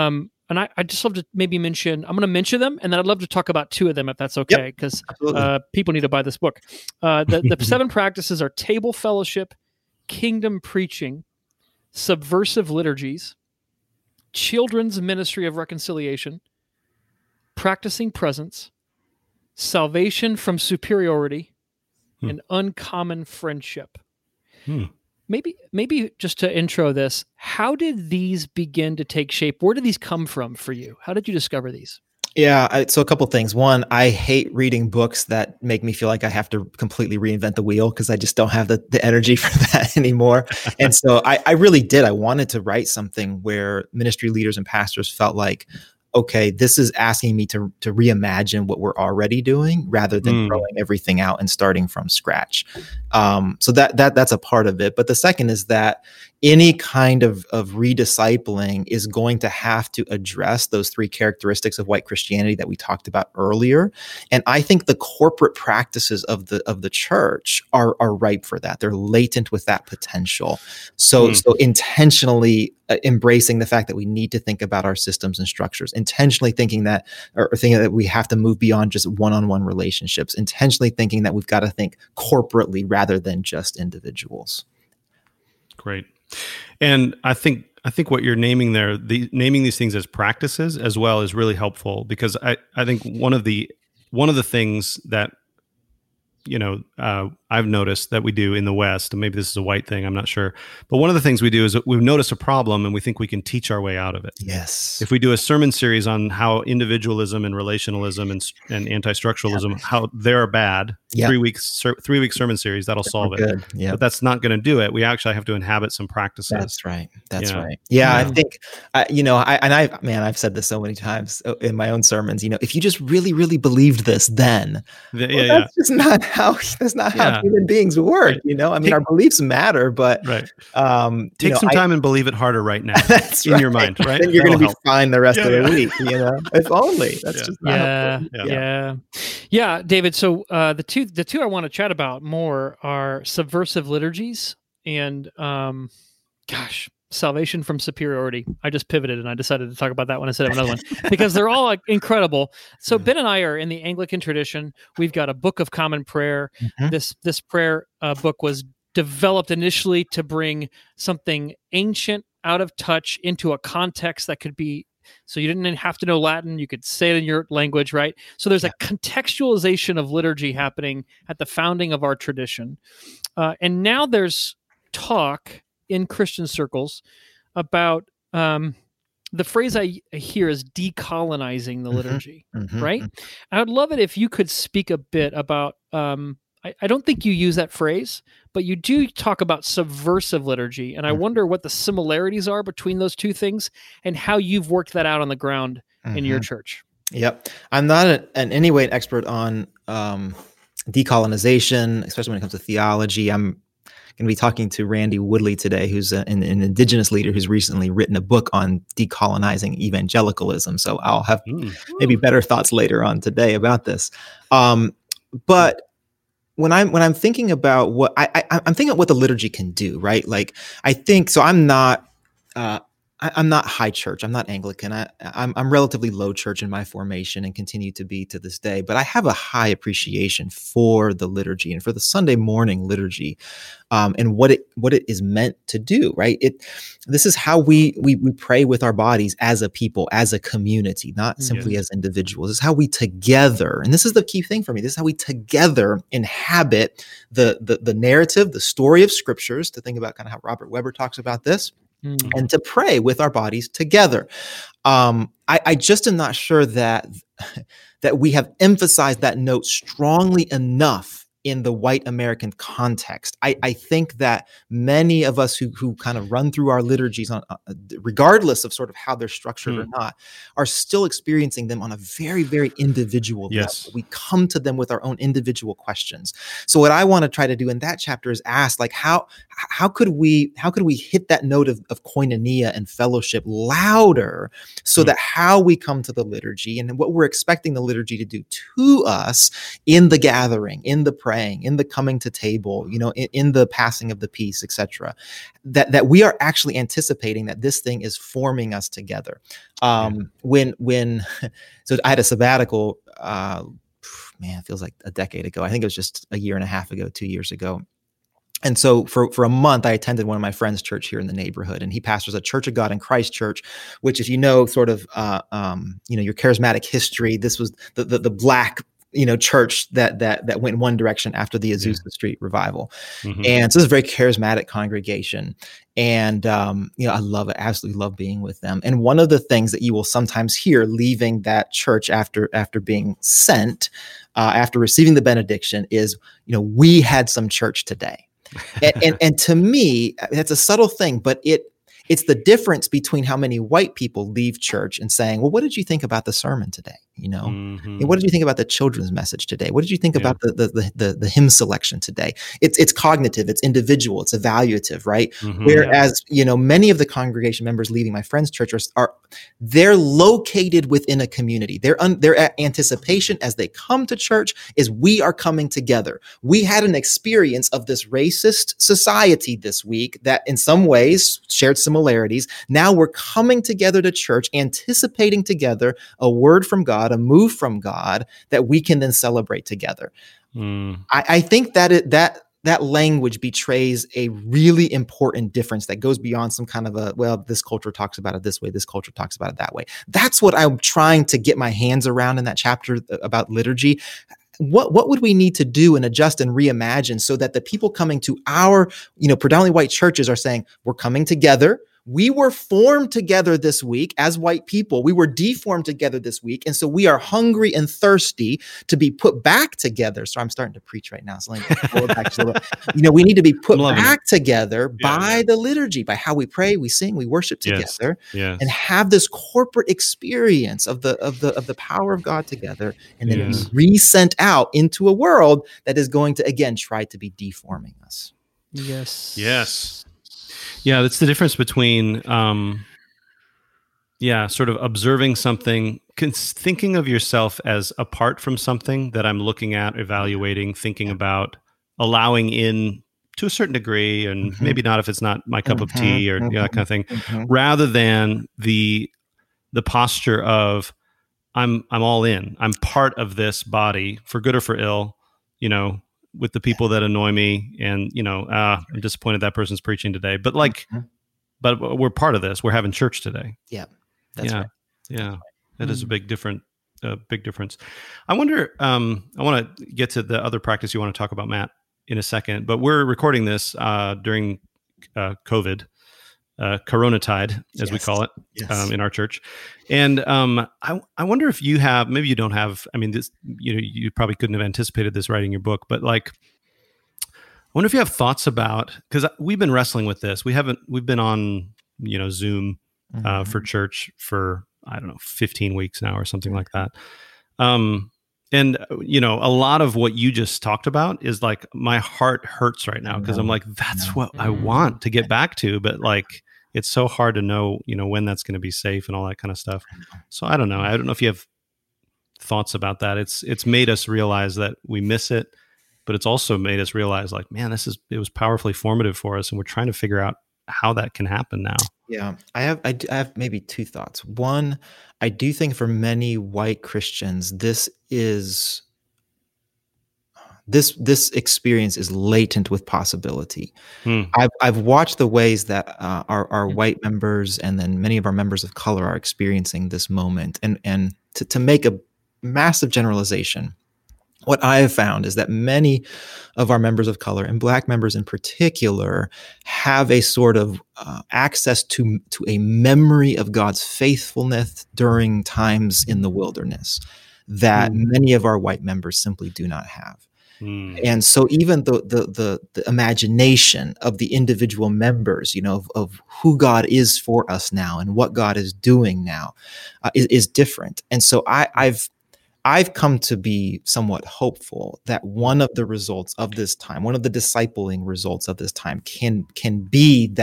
and I I just love to maybe mention. I'm going to mention them, and then I'd love to talk about two of them if that's okay, because Yep, uh, people need to buy this book. Uh, the the seven practices are table fellowship, kingdom preaching, subversive liturgies, children's ministry of reconciliation, practicing presence, salvation from superiority, hmm. and uncommon friendship. Hmm. Maybe, maybe just to intro this, how did these begin to take shape? Where did these come from for you? How did you discover these? Yeah, I, so a couple things. One, I hate reading books that make me feel like I have to completely reinvent the wheel because I just don't have the, the energy for that anymore. And so I, I really did. I wanted to write something where ministry leaders and pastors felt like, okay, this is asking me to to reimagine what we're already doing rather than mm. throwing everything out and starting from scratch. Um, so that that that's a part of it. But the second is that any kind of of rediscipling is going to have to address those three characteristics of white Christianity that we talked about earlier. And I think the corporate practices of the of the church are are ripe for that. They're latent with that potential. So mm. so intentionally uh, embracing the fact that we need to think about our systems and structures, intentionally thinking that or thinking that we have to move beyond just one-on-one relationships, intentionally thinking that we've got to think corporately rather than just individuals. Great. And I think I think what you're naming there, the naming these things as practices as well, is really helpful, because I, I think one of the one of the things that you know uh, I've noticed that we do in the West, and maybe this is a white thing, I'm not sure, but one of the things we do is that we've noticed a problem and we think we can teach our way out of it. Yes. If we do a sermon series on how individualism and relationalism and and anti-structuralism, yeah. how they're bad, yeah. three weeks ser- three week sermon series, that'll solve We're it. Good. Yeah. But that's not going to do it. We actually have to inhabit some practices. That's right. That's yeah. right. Yeah, yeah. I think uh, you know, I and I man, I've said this so many times in my own sermons. You know, if you just really, really believed this, then the, well, yeah, that's yeah. just not how that's not how Yeah. human beings work. Right. You know, I mean, Take, our beliefs matter, but right. um, take you know, some I, time and believe it harder right now. That's in right. your mind, right? Then you're going to be help. fine the rest yeah, of the yeah. week. You know, if only. That's Yeah. just not Yeah, how it yeah, works. yeah, yeah. David. So uh, the two the two I want to chat about more are subversive liturgies and, um, gosh, salvation from superiority. I just pivoted and I decided to talk about that one instead of another one because they're all like, incredible. So Ben and I are in the Anglican tradition. We've got a Book of Common Prayer. Mm-hmm. This this prayer uh, book was developed initially to bring something ancient out of touch into a context that could be, so you didn't have to know Latin, you could say it in your language, right? So there's yeah. a contextualization of liturgy happening at the founding of our tradition. Uh, and now there's talk in Christian circles about um, the phrase I hear is decolonizing the liturgy, mm-hmm, right? Mm-hmm. I would love it if you could speak a bit about, um, I, I don't think you use that phrase, but you do talk about subversive liturgy. And I mm-hmm. wonder what the similarities are between those two things and how you've worked that out on the ground mm-hmm. in your church. Yep. I'm not a, in any way an expert on um, decolonization, especially when it comes to theology. I'm going to be talking to Randy Woodley today, who's a, an, an indigenous leader who's recently written a book on decolonizing evangelicalism. So I'll have mm. maybe better thoughts later on today about this. Um, but when I'm when I'm thinking about what I, I I'm thinking of what the liturgy can do, right? Like I think so. I'm not. Uh, I, I'm not high church. I'm not Anglican. I, I'm, I'm relatively low church in my formation and continue to be to this day. But I have a high appreciation for the liturgy and for the Sunday morning liturgy, um, and what it what it is meant to do. Right? It this is how we we we pray with our bodies as a people, as a community, not simply yes. as individuals. This is how we together, and this is the key thing for me. This is how we together inhabit the the the narrative, the story of scriptures. To think about kind of how Robert Weber talks about this. Mm. And to pray with our bodies together. Um, I, I just am not sure that that we have emphasized that note strongly enough in the white American context. I, I think that many of us who who kind of run through our liturgies, on, uh, regardless of sort of how they're structured mm. or not, are still experiencing them on a very, very individual yes. level. We come to them with our own individual questions. So what I want to try to do in that chapter is ask, like, how how could we how could we hit that note of, of koinonia and fellowship louder, so mm. that how we come to the liturgy and what we're expecting the liturgy to do to us in the gathering, in the prayer, praying, in the coming to table, you know, in, in the passing of the peace, et cetera, that, that we are actually anticipating that this thing is forming us together. Um, yeah. When, when, so I had a sabbatical, uh, man, it feels like a decade ago. I think it was just a year and a half ago, two years ago. And so for, for a month, I attended one of my friend's church here in the neighborhood, and he pastors a Church of God in Christ church, which, if you know, sort of, uh, um, you know, your charismatic history, this was the, the, the black, you know, church that, that, that went in one direction after the Azusa yeah. Street revival. Mm-hmm. And so this is a very charismatic congregation. And, um, you know, I love it. Absolutely love being with them. And one of the things that you will sometimes hear leaving that church after, after being sent, uh, after receiving the benediction is, you know, we had some church today. and, and and to me, that's a subtle thing, but it it's the difference between how many white people leave church and saying, well, what did you think about the sermon today? You know, mm-hmm. what did you think about the children's message today? What did you think yeah. about the, the the the the hymn selection today? It's it's cognitive, it's individual, it's evaluative, right? Mm-hmm. Whereas, you know, many of the congregation members leaving my friend's church are, are they're located within a community. Their un, their anticipation as they come to church is we are coming together. We had an experience of this racist society this week that in some ways shared similarities. Now we're coming together to church, anticipating together a word from God, a move from God that we can then celebrate together. Mm. I, I think that it, that that language betrays a really important difference that goes beyond some kind of a, well, this culture talks about it this way, this culture talks about it that way. That's what I'm trying to get my hands around in that chapter about liturgy. What what would we need to do and adjust and reimagine so that the people coming to our, you know, predominantly white churches are saying, we're coming together. We were formed together this week as white people. We were deformed together this week. And so we are hungry and thirsty to be put back together. So I'm starting to preach right now. So let me pull it back just a little. You know, we need to be put back it. together yeah, by yeah. the liturgy, by how we pray, we sing, we worship together, yes. Yes. and have this corporate experience of the of the of the power of God together, and then yes. be re-sent out into a world that is going to again try to be deforming us. Yes. Yes. Yeah, that's the difference between, um, yeah, sort of observing something, thinking of yourself as apart from something that I'm looking at, evaluating, thinking about, allowing in to a certain degree, and mm-hmm. maybe not if it's not my cup mm-hmm. of tea or mm-hmm. you know, that kind of thing, mm-hmm. rather than the the posture of I'm I'm all in, I'm part of this body for good or for ill, you know. With the people that annoy me, and you know, uh, I'm disappointed that person's preaching today. But like, mm-hmm. but we're part of this. We're having church today. Yeah, that's yeah, right. yeah. That's right. That mm-hmm. is a big different, uh, big difference. I wonder. Um, I want to get to the other practice you want to talk about, Matt, in a second. But we're recording this uh, during uh, COVID. Uh, Corona tide, as yes. we call it, yes. um, in our church. And um, I, I wonder if you have, maybe you don't have, I mean, this, you know, you probably couldn't have anticipated this writing your book, but like, I wonder if you have thoughts about, because we've been wrestling with this. We haven't, we've been on, you know, Zoom uh, mm-hmm. for church for, I don't know, fifteen weeks now or something like that. Um, and, you know, a lot of what you just talked about is like, my heart hurts right now because I'm like, that's what I want to get back to. But like, it's so hard to know, you know, when that's going to be safe and all that kind of stuff. So I don't know. I don't know if you have thoughts about that. It's it's made us realize that we miss it, but it's also made us realize like, man, this is it was powerfully formative for us, and we're trying to figure out how that can happen now. Yeah, I have I, do, I have maybe two thoughts. One, I do think for many white Christians, this is This this experience is latent with possibility. Hmm. I've I've watched the ways that uh, our our white members and then many of our members of color are experiencing this moment, and and to to make a massive generalization, what I have found is that many of our members of color and Black members in particular have a sort of uh, access to to a memory of God's faithfulness during times in the wilderness that hmm. many of our white members simply do not have. Mm. And so even the, the the the imagination of the individual members, you know, of, of who God is for us now and what God is doing now uh, is, is different. And so I, I've I've come to be somewhat hopeful that one of the results of this time, one of the discipling results of this time can can be that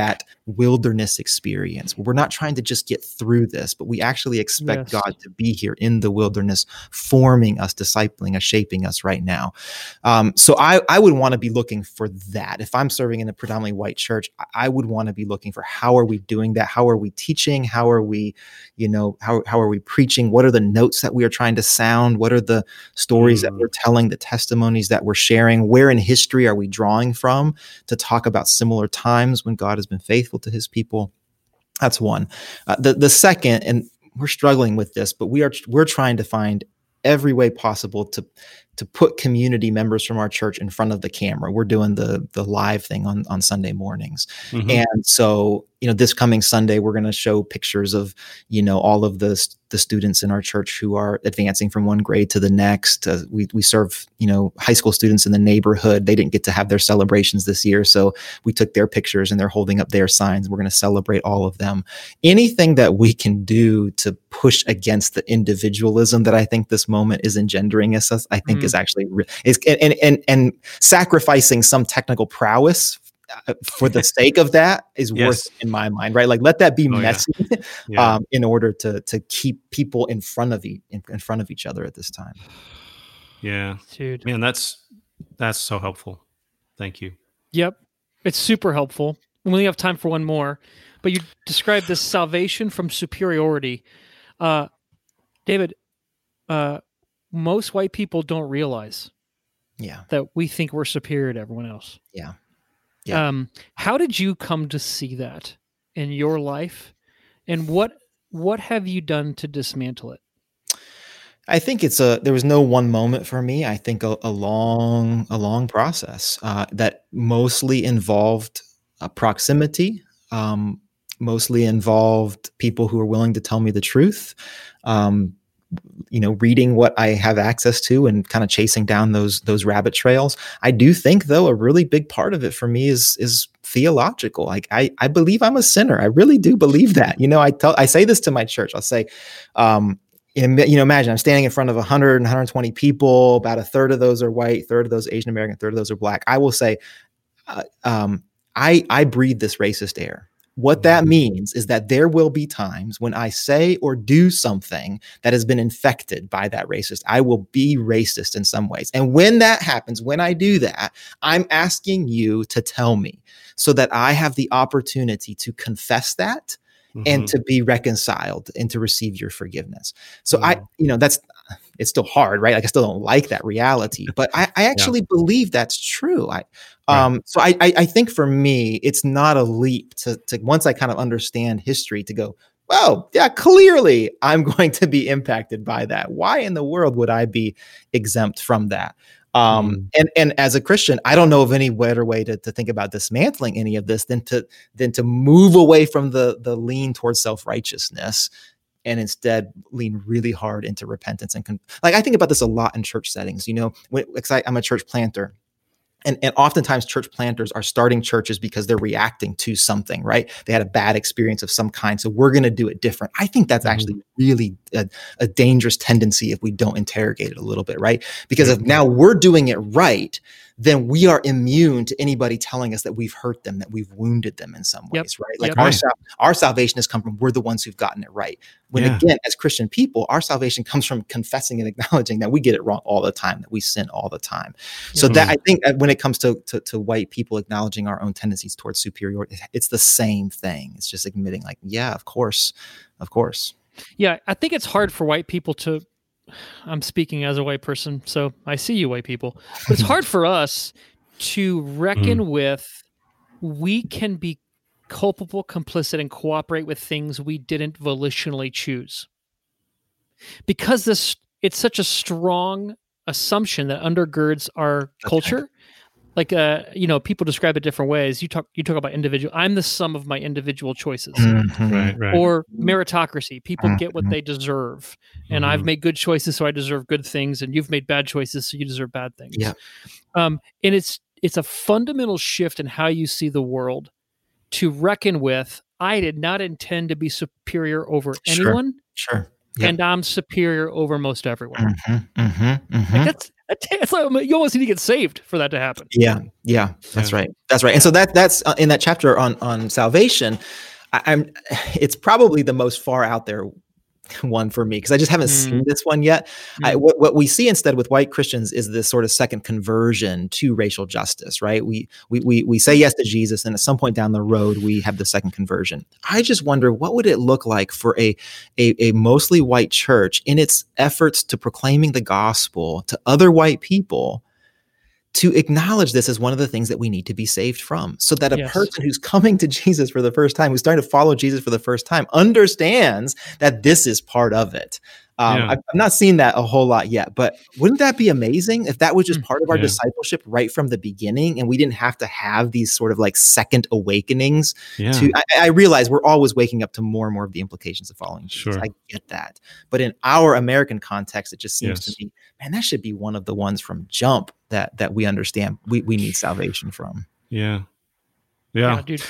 wilderness experience. We're not trying to just get through this, but we actually expect Yes. God to be here in the wilderness, forming us, discipling us, shaping us right now. Um, so I, I would want to be looking for that. If I'm serving in a predominantly white church, I- I would want to be looking for how are we doing that? How are we teaching? How are we, you know, how, how are we preaching? What are the notes that we are trying to sound? What are the stories Mm. that we're telling, the testimonies that we're sharing? Where in history are we drawing from to talk about similar times when God has been faithful to his people? That's one. Uh, the the second, and we're struggling with this, but we are we're trying to find every way possible to to put community members from our church in front of the camera. We're doing the the live thing on on Sunday mornings, Mhm. and so you know this coming Sunday we're going to show pictures of you know all of the the students in our church who are advancing from one grade to the next. Uh, we we serve you know high school students in the neighborhood. They didn't get to have their celebrations this year, so we took their pictures and they're holding up their signs. We're going to celebrate all of them. Anything that we can do to push against the individualism that I think this moment is engendering us, I think Mm. is actually re- is and and and sacrificing some technical prowess uh, for the sake of that is Yes. worth it in my mind, right? Like let that be Oh, yeah. messy Yeah. um, in order to to keep people in front of e- in, in front of each other at this time. Yeah. Dude. Man, that's that's so helpful. Thank you. Yep. It's super helpful. We only have time for one more, but you described this salvation from superiority. Uh, David, uh, most white people don't realize Yeah, that we think we're superior to everyone else. yeah. Yeah. Um, how did you come to see that in your life, and what what have you done to dismantle it? I think it's a there was no one moment for me. I think a, a long a long process uh, that mostly involved uh, proximity, um, mostly involved people who are willing to tell me the truth. Um, you know, reading what I have access to and kind of chasing down those those rabbit trails. I do think, though, a really big part of it for me is is theological. Like I I believe I'm a sinner. I really do believe that. You know, I tell I say this to my church. I'll say. Um, You know, imagine I'm standing in front of one hundred, one hundred twenty people. About a third of those are white, third of those Asian American, third of those are black. I will say, uh, um, I I breathe this racist air. What that means is that there will be times when I say or do something that has been infected by that racist. I will be racist in some ways. And when that happens, when I do that, I'm asking you to tell me so that I have the opportunity to confess that and Mhm. to be reconciled and to receive your forgiveness. So Mm. I, you know, that's, it's still hard, right? Like I still don't like that reality, but I, I actually believe that's true. I, um, so I, I, I think for me, it's not a leap to, to once I kind of understand history to go, well, yeah, clearly I'm going to be impacted by that. Why in the world would I be exempt from that? Um, Mm. and, and as a Christian, I don't know of any better way to, to think about dismantling any of this than to, than to move away from the, the lean towards self-righteousness and instead lean really hard into repentance. And con- like, I think about this a lot in church settings, you know, when, 'cause I, I'm a church planter. And, and oftentimes church planters are starting churches because they're reacting to something, right? They had a bad experience of some kind. So we're going to do it different. I think that's actually really a, a dangerous tendency if we don't interrogate it a little bit, right? Because if now we're doing it right, then we are immune to anybody telling us that we've hurt them, that we've wounded them in some Yep. ways, right? Like Yep. our, Right. sal- our salvation has come from, we're the ones who've gotten it right. When Yeah. again, as Christian people, our salvation comes from confessing and acknowledging that we get it wrong all the time, that we sin all the time. So Mhm. that I think that when it comes to, to to white people acknowledging our own tendencies towards superiority, it's the same thing. It's just admitting, like, yeah, of course, of course. Yeah, I think it's hard for white people to. I'm speaking as a white person, so I see you, white people. But it's hard for us to reckon with. We can be culpable, complicit, and cooperate with things we didn't volitionally choose, because this it's such a strong assumption that undergirds our culture. Like, uh, you know, people describe it different ways. You talk, you talk about individual. I'm the sum of my individual choices. Right. Right. Or meritocracy. People Mhm. get what they deserve. And I've Mhm. made good choices, so I deserve good things. And you've made bad choices, so you deserve bad things. Yeah. Um, and it's it's a fundamental shift in how you see the world to reckon with. I did not intend to be superior over Sure. anyone. Sure. Yep. and I'm superior over most everyone. Mm-hmm, mm-hmm, mm-hmm. Like that's, that's like, you almost need to get saved for that to happen. Yeah, yeah, that's Yeah. right. That's right. And so that that's uh, in that chapter on on salvation. I, I'm. It's probably the most far out there one for me because I just haven't Mm. seen this one yet. I, Mm. what, what we see instead with white Christians is this sort of second conversion to racial justice, right? We we we we say yes to Jesus, and at some point down the road, we have the second conversion. I just wonder what would it look like for a a, a mostly white church in its efforts to proclaiming the gospel to other white people, to acknowledge this as one of the things that we need to be saved from, so that a Yes. person who's coming to Jesus for the first time, who's starting to follow Jesus for the first time, understands that this is part of it. Um, Yeah. I've, I've not seen that a whole lot yet, but wouldn't that be amazing if that was just part of our Yeah. discipleship right from the beginning, and we didn't have to have these sort of like second awakenings? Yeah. To I, I realize we're always waking up to more and more of the implications of following Jesus. Sure. I get that, but in our American context, it just seems Yes. to me, man, that should be one of the ones from jump that that we understand we we need salvation from. Yeah. Yeah. dude.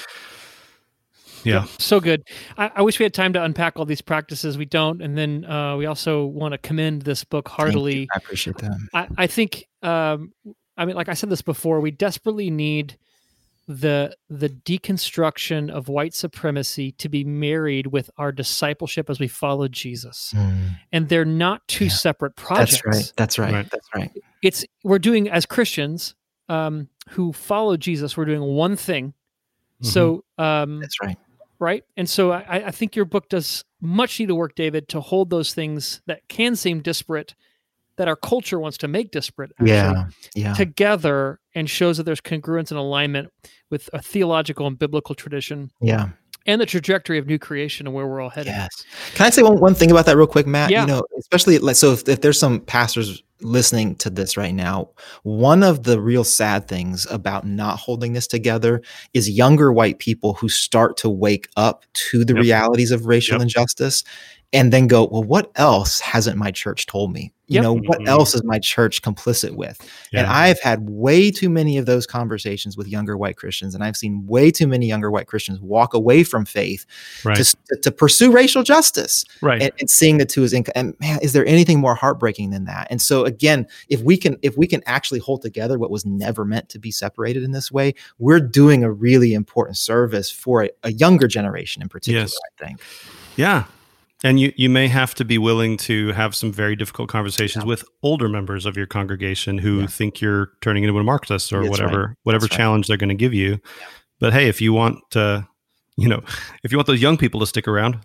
Yeah. So good. I, I wish we had time to unpack all these practices. We don't. And then uh, we also want to commend this book Thank you. heartily. I appreciate that. I, I think, um, I mean, like I said this before, we desperately need the the deconstruction of white supremacy to be married with our discipleship as we follow Jesus. And they're not two Yeah. separate projects. That's right. That's right. Right. That's right. It's we're doing as Christians um, who follow Jesus, we're doing one thing. So, um, That's right. right. And so I, I think your book does much needed work, David, to hold those things that can seem disparate, that our culture wants to make disparate, actually, Yeah. Yeah. together, and shows that there's congruence and alignment with a theological and biblical tradition Yeah. and the trajectory of new creation and where we're all headed. Yes. Can I say one, one thing about that real quick, Matt? Yeah. You know, especially like, so if, if there's some pastors listening to this right now, one of the real sad things about not holding this together is younger white people who start to wake up to the Yep. realities of racial Yep. injustice and then go, well, what else hasn't my church told me? You Yep. know, what Mhm. else is my church complicit with? And Yeah. I've had way too many of those conversations with younger white Christians, and I've seen way too many younger white Christians walk away from faith Right. to, s- to pursue racial justice. Right. And, and seeing the two is inc- and man, is there anything more heartbreaking than that? And so again, if we can if we can actually hold together what was never meant to be separated in this way, we're doing a really important service for a, a younger generation in particular, Yes. I think. Yeah. And you, you may have to be willing to have some very difficult conversations with older members of your congregation who Yeah. think you're turning into a Marxist or That's whatever right. whatever That's right. challenge they're going to give you. But hey, if you want to, you know, if you want those young people to stick around,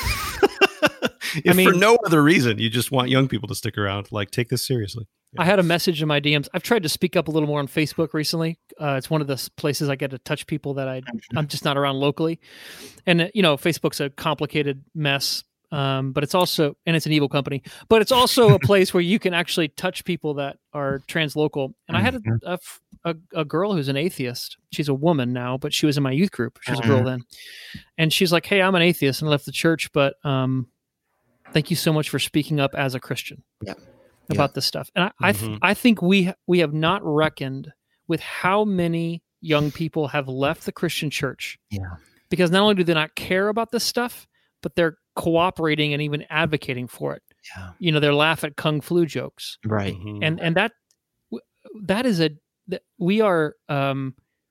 if I mean- for no other reason you just want young people to stick around, like take this seriously. I had a message in my D Ms. I've tried to speak up a little more on Facebook recently. Uh, it's one of the s- places I get to touch people that I I'm just not around locally, and uh, you know, Facebook's a complicated mess. Um, but it's also, and it's an evil company, but it's also a place where you can actually touch people that are translocal. And I had a, a f- a, a girl who's an atheist. She's a woman now, but she was in my youth group. She was a girl then. And she's like, hey, I'm an atheist and I left the church, but um, thank you so much for speaking up as a Christian Yeah. about this stuff. And I, I, th- Mhm. I think we, we have not reckoned with how many young people have left the Christian church. Yeah. Because not only do they not care about this stuff, but they're cooperating and even advocating for it. Yeah. You know, they laugh at kung flu jokes, Right. Mhm. and and that that is a that we are um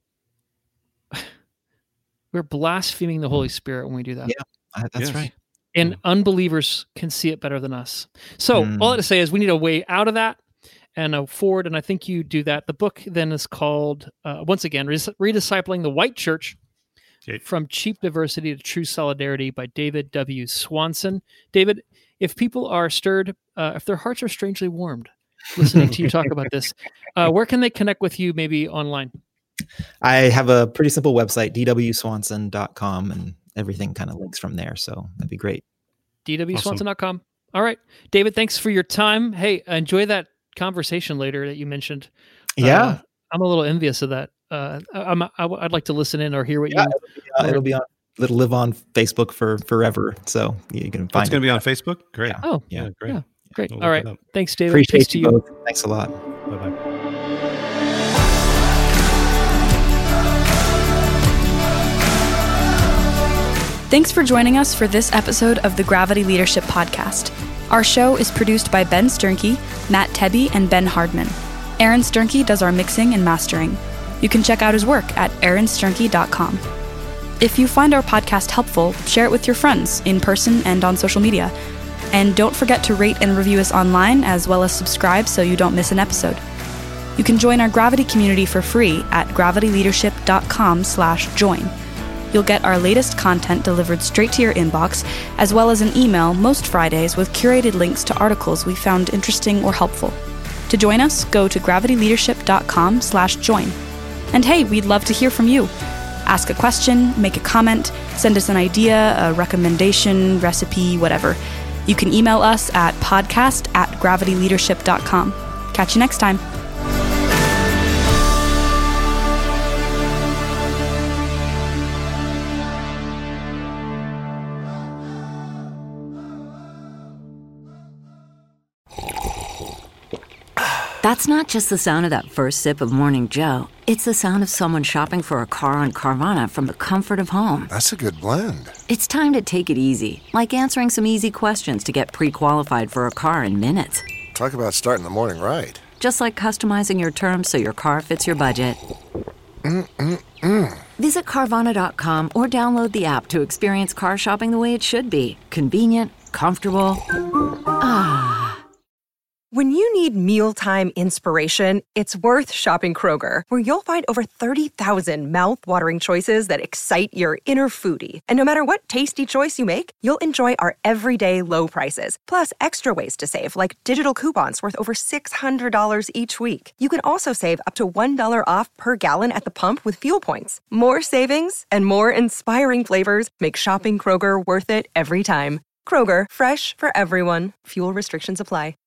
we're blaspheming the Holy Spirit when we do that. Yeah. I, that's Yes. right. And unbelievers can see it better than us. So Mm. all I have to say is we need a way out of that and a forward. And I think you do that. The book then is called uh, once again Res- Rediscipling the White Church. Okay. From Cheap Diversity to True Solidarity by David W. Swanson. David, if people are stirred, uh, if their hearts are strangely warmed listening to you talk about this, uh, where can they connect with you maybe online? I have a pretty simple website, d w swanson dot com, and everything kind of links from there. So that'd be great. d w swanson dot com. All right. David, thanks for your time. Hey, enjoy that conversation later that you mentioned. Yeah. Uh, I'm a little envious of that. Uh, I'm, I, I'd like to listen in or hear what Yeah, you... it'll be, uh, it'll be on. It'll live on Facebook for forever. So you can It's find going to it. be on Facebook. Great. Yeah. Oh, Yeah, great. yeah. Great. We'll All look right. it up. Thanks, David. Peace Appreciate to you you. both. Thanks a lot. Bye bye. Thanks for joining us for this episode of the Gravity Leadership Podcast. Our show is produced by Ben Sternke, Matt Tebbe, and Ben Hardman. Aaron Sternke does our mixing and mastering. You can check out his work at aaron sternke dot com. If you find our podcast helpful, share it with your friends in person and on social media. And don't forget to rate and review us online, as well as subscribe so you don't miss an episode. You can join our Gravity community for free at gravity leadership dot com slash join. You'll get our latest content delivered straight to your inbox, as well as an email most Fridays with curated links to articles we found interesting or helpful. To join us, go to gravity leadership dot com slash join. And hey, we'd love to hear from you. Ask a question, make a comment, send us an idea, a recommendation, recipe, whatever. You can email us at podcast at gravity leadership dot com. Catch you next time. That's not just the sound of that first sip of Morning Joe. It's the sound of someone shopping for a car on Carvana from the comfort of home. That's a good blend. It's time to take it easy, like answering some easy questions to get pre-qualified for a car in minutes. Talk about starting the morning right. Just like customizing your terms so your car fits your budget. Mm-mm-mm. Visit Carvana dot com or download the app to experience car shopping the way it should be. Convenient, comfortable. Ah. When you need mealtime inspiration, it's worth shopping Kroger, where you'll find over thirty thousand mouth-watering choices that excite your inner foodie. And no matter what tasty choice you make, you'll enjoy our everyday low prices, plus extra ways to save, like digital coupons worth over six hundred dollars each week. You can also save up to one dollar off per gallon at the pump with fuel points. More savings and more inspiring flavors make shopping Kroger worth it every time. Kroger, fresh for everyone. Fuel restrictions apply.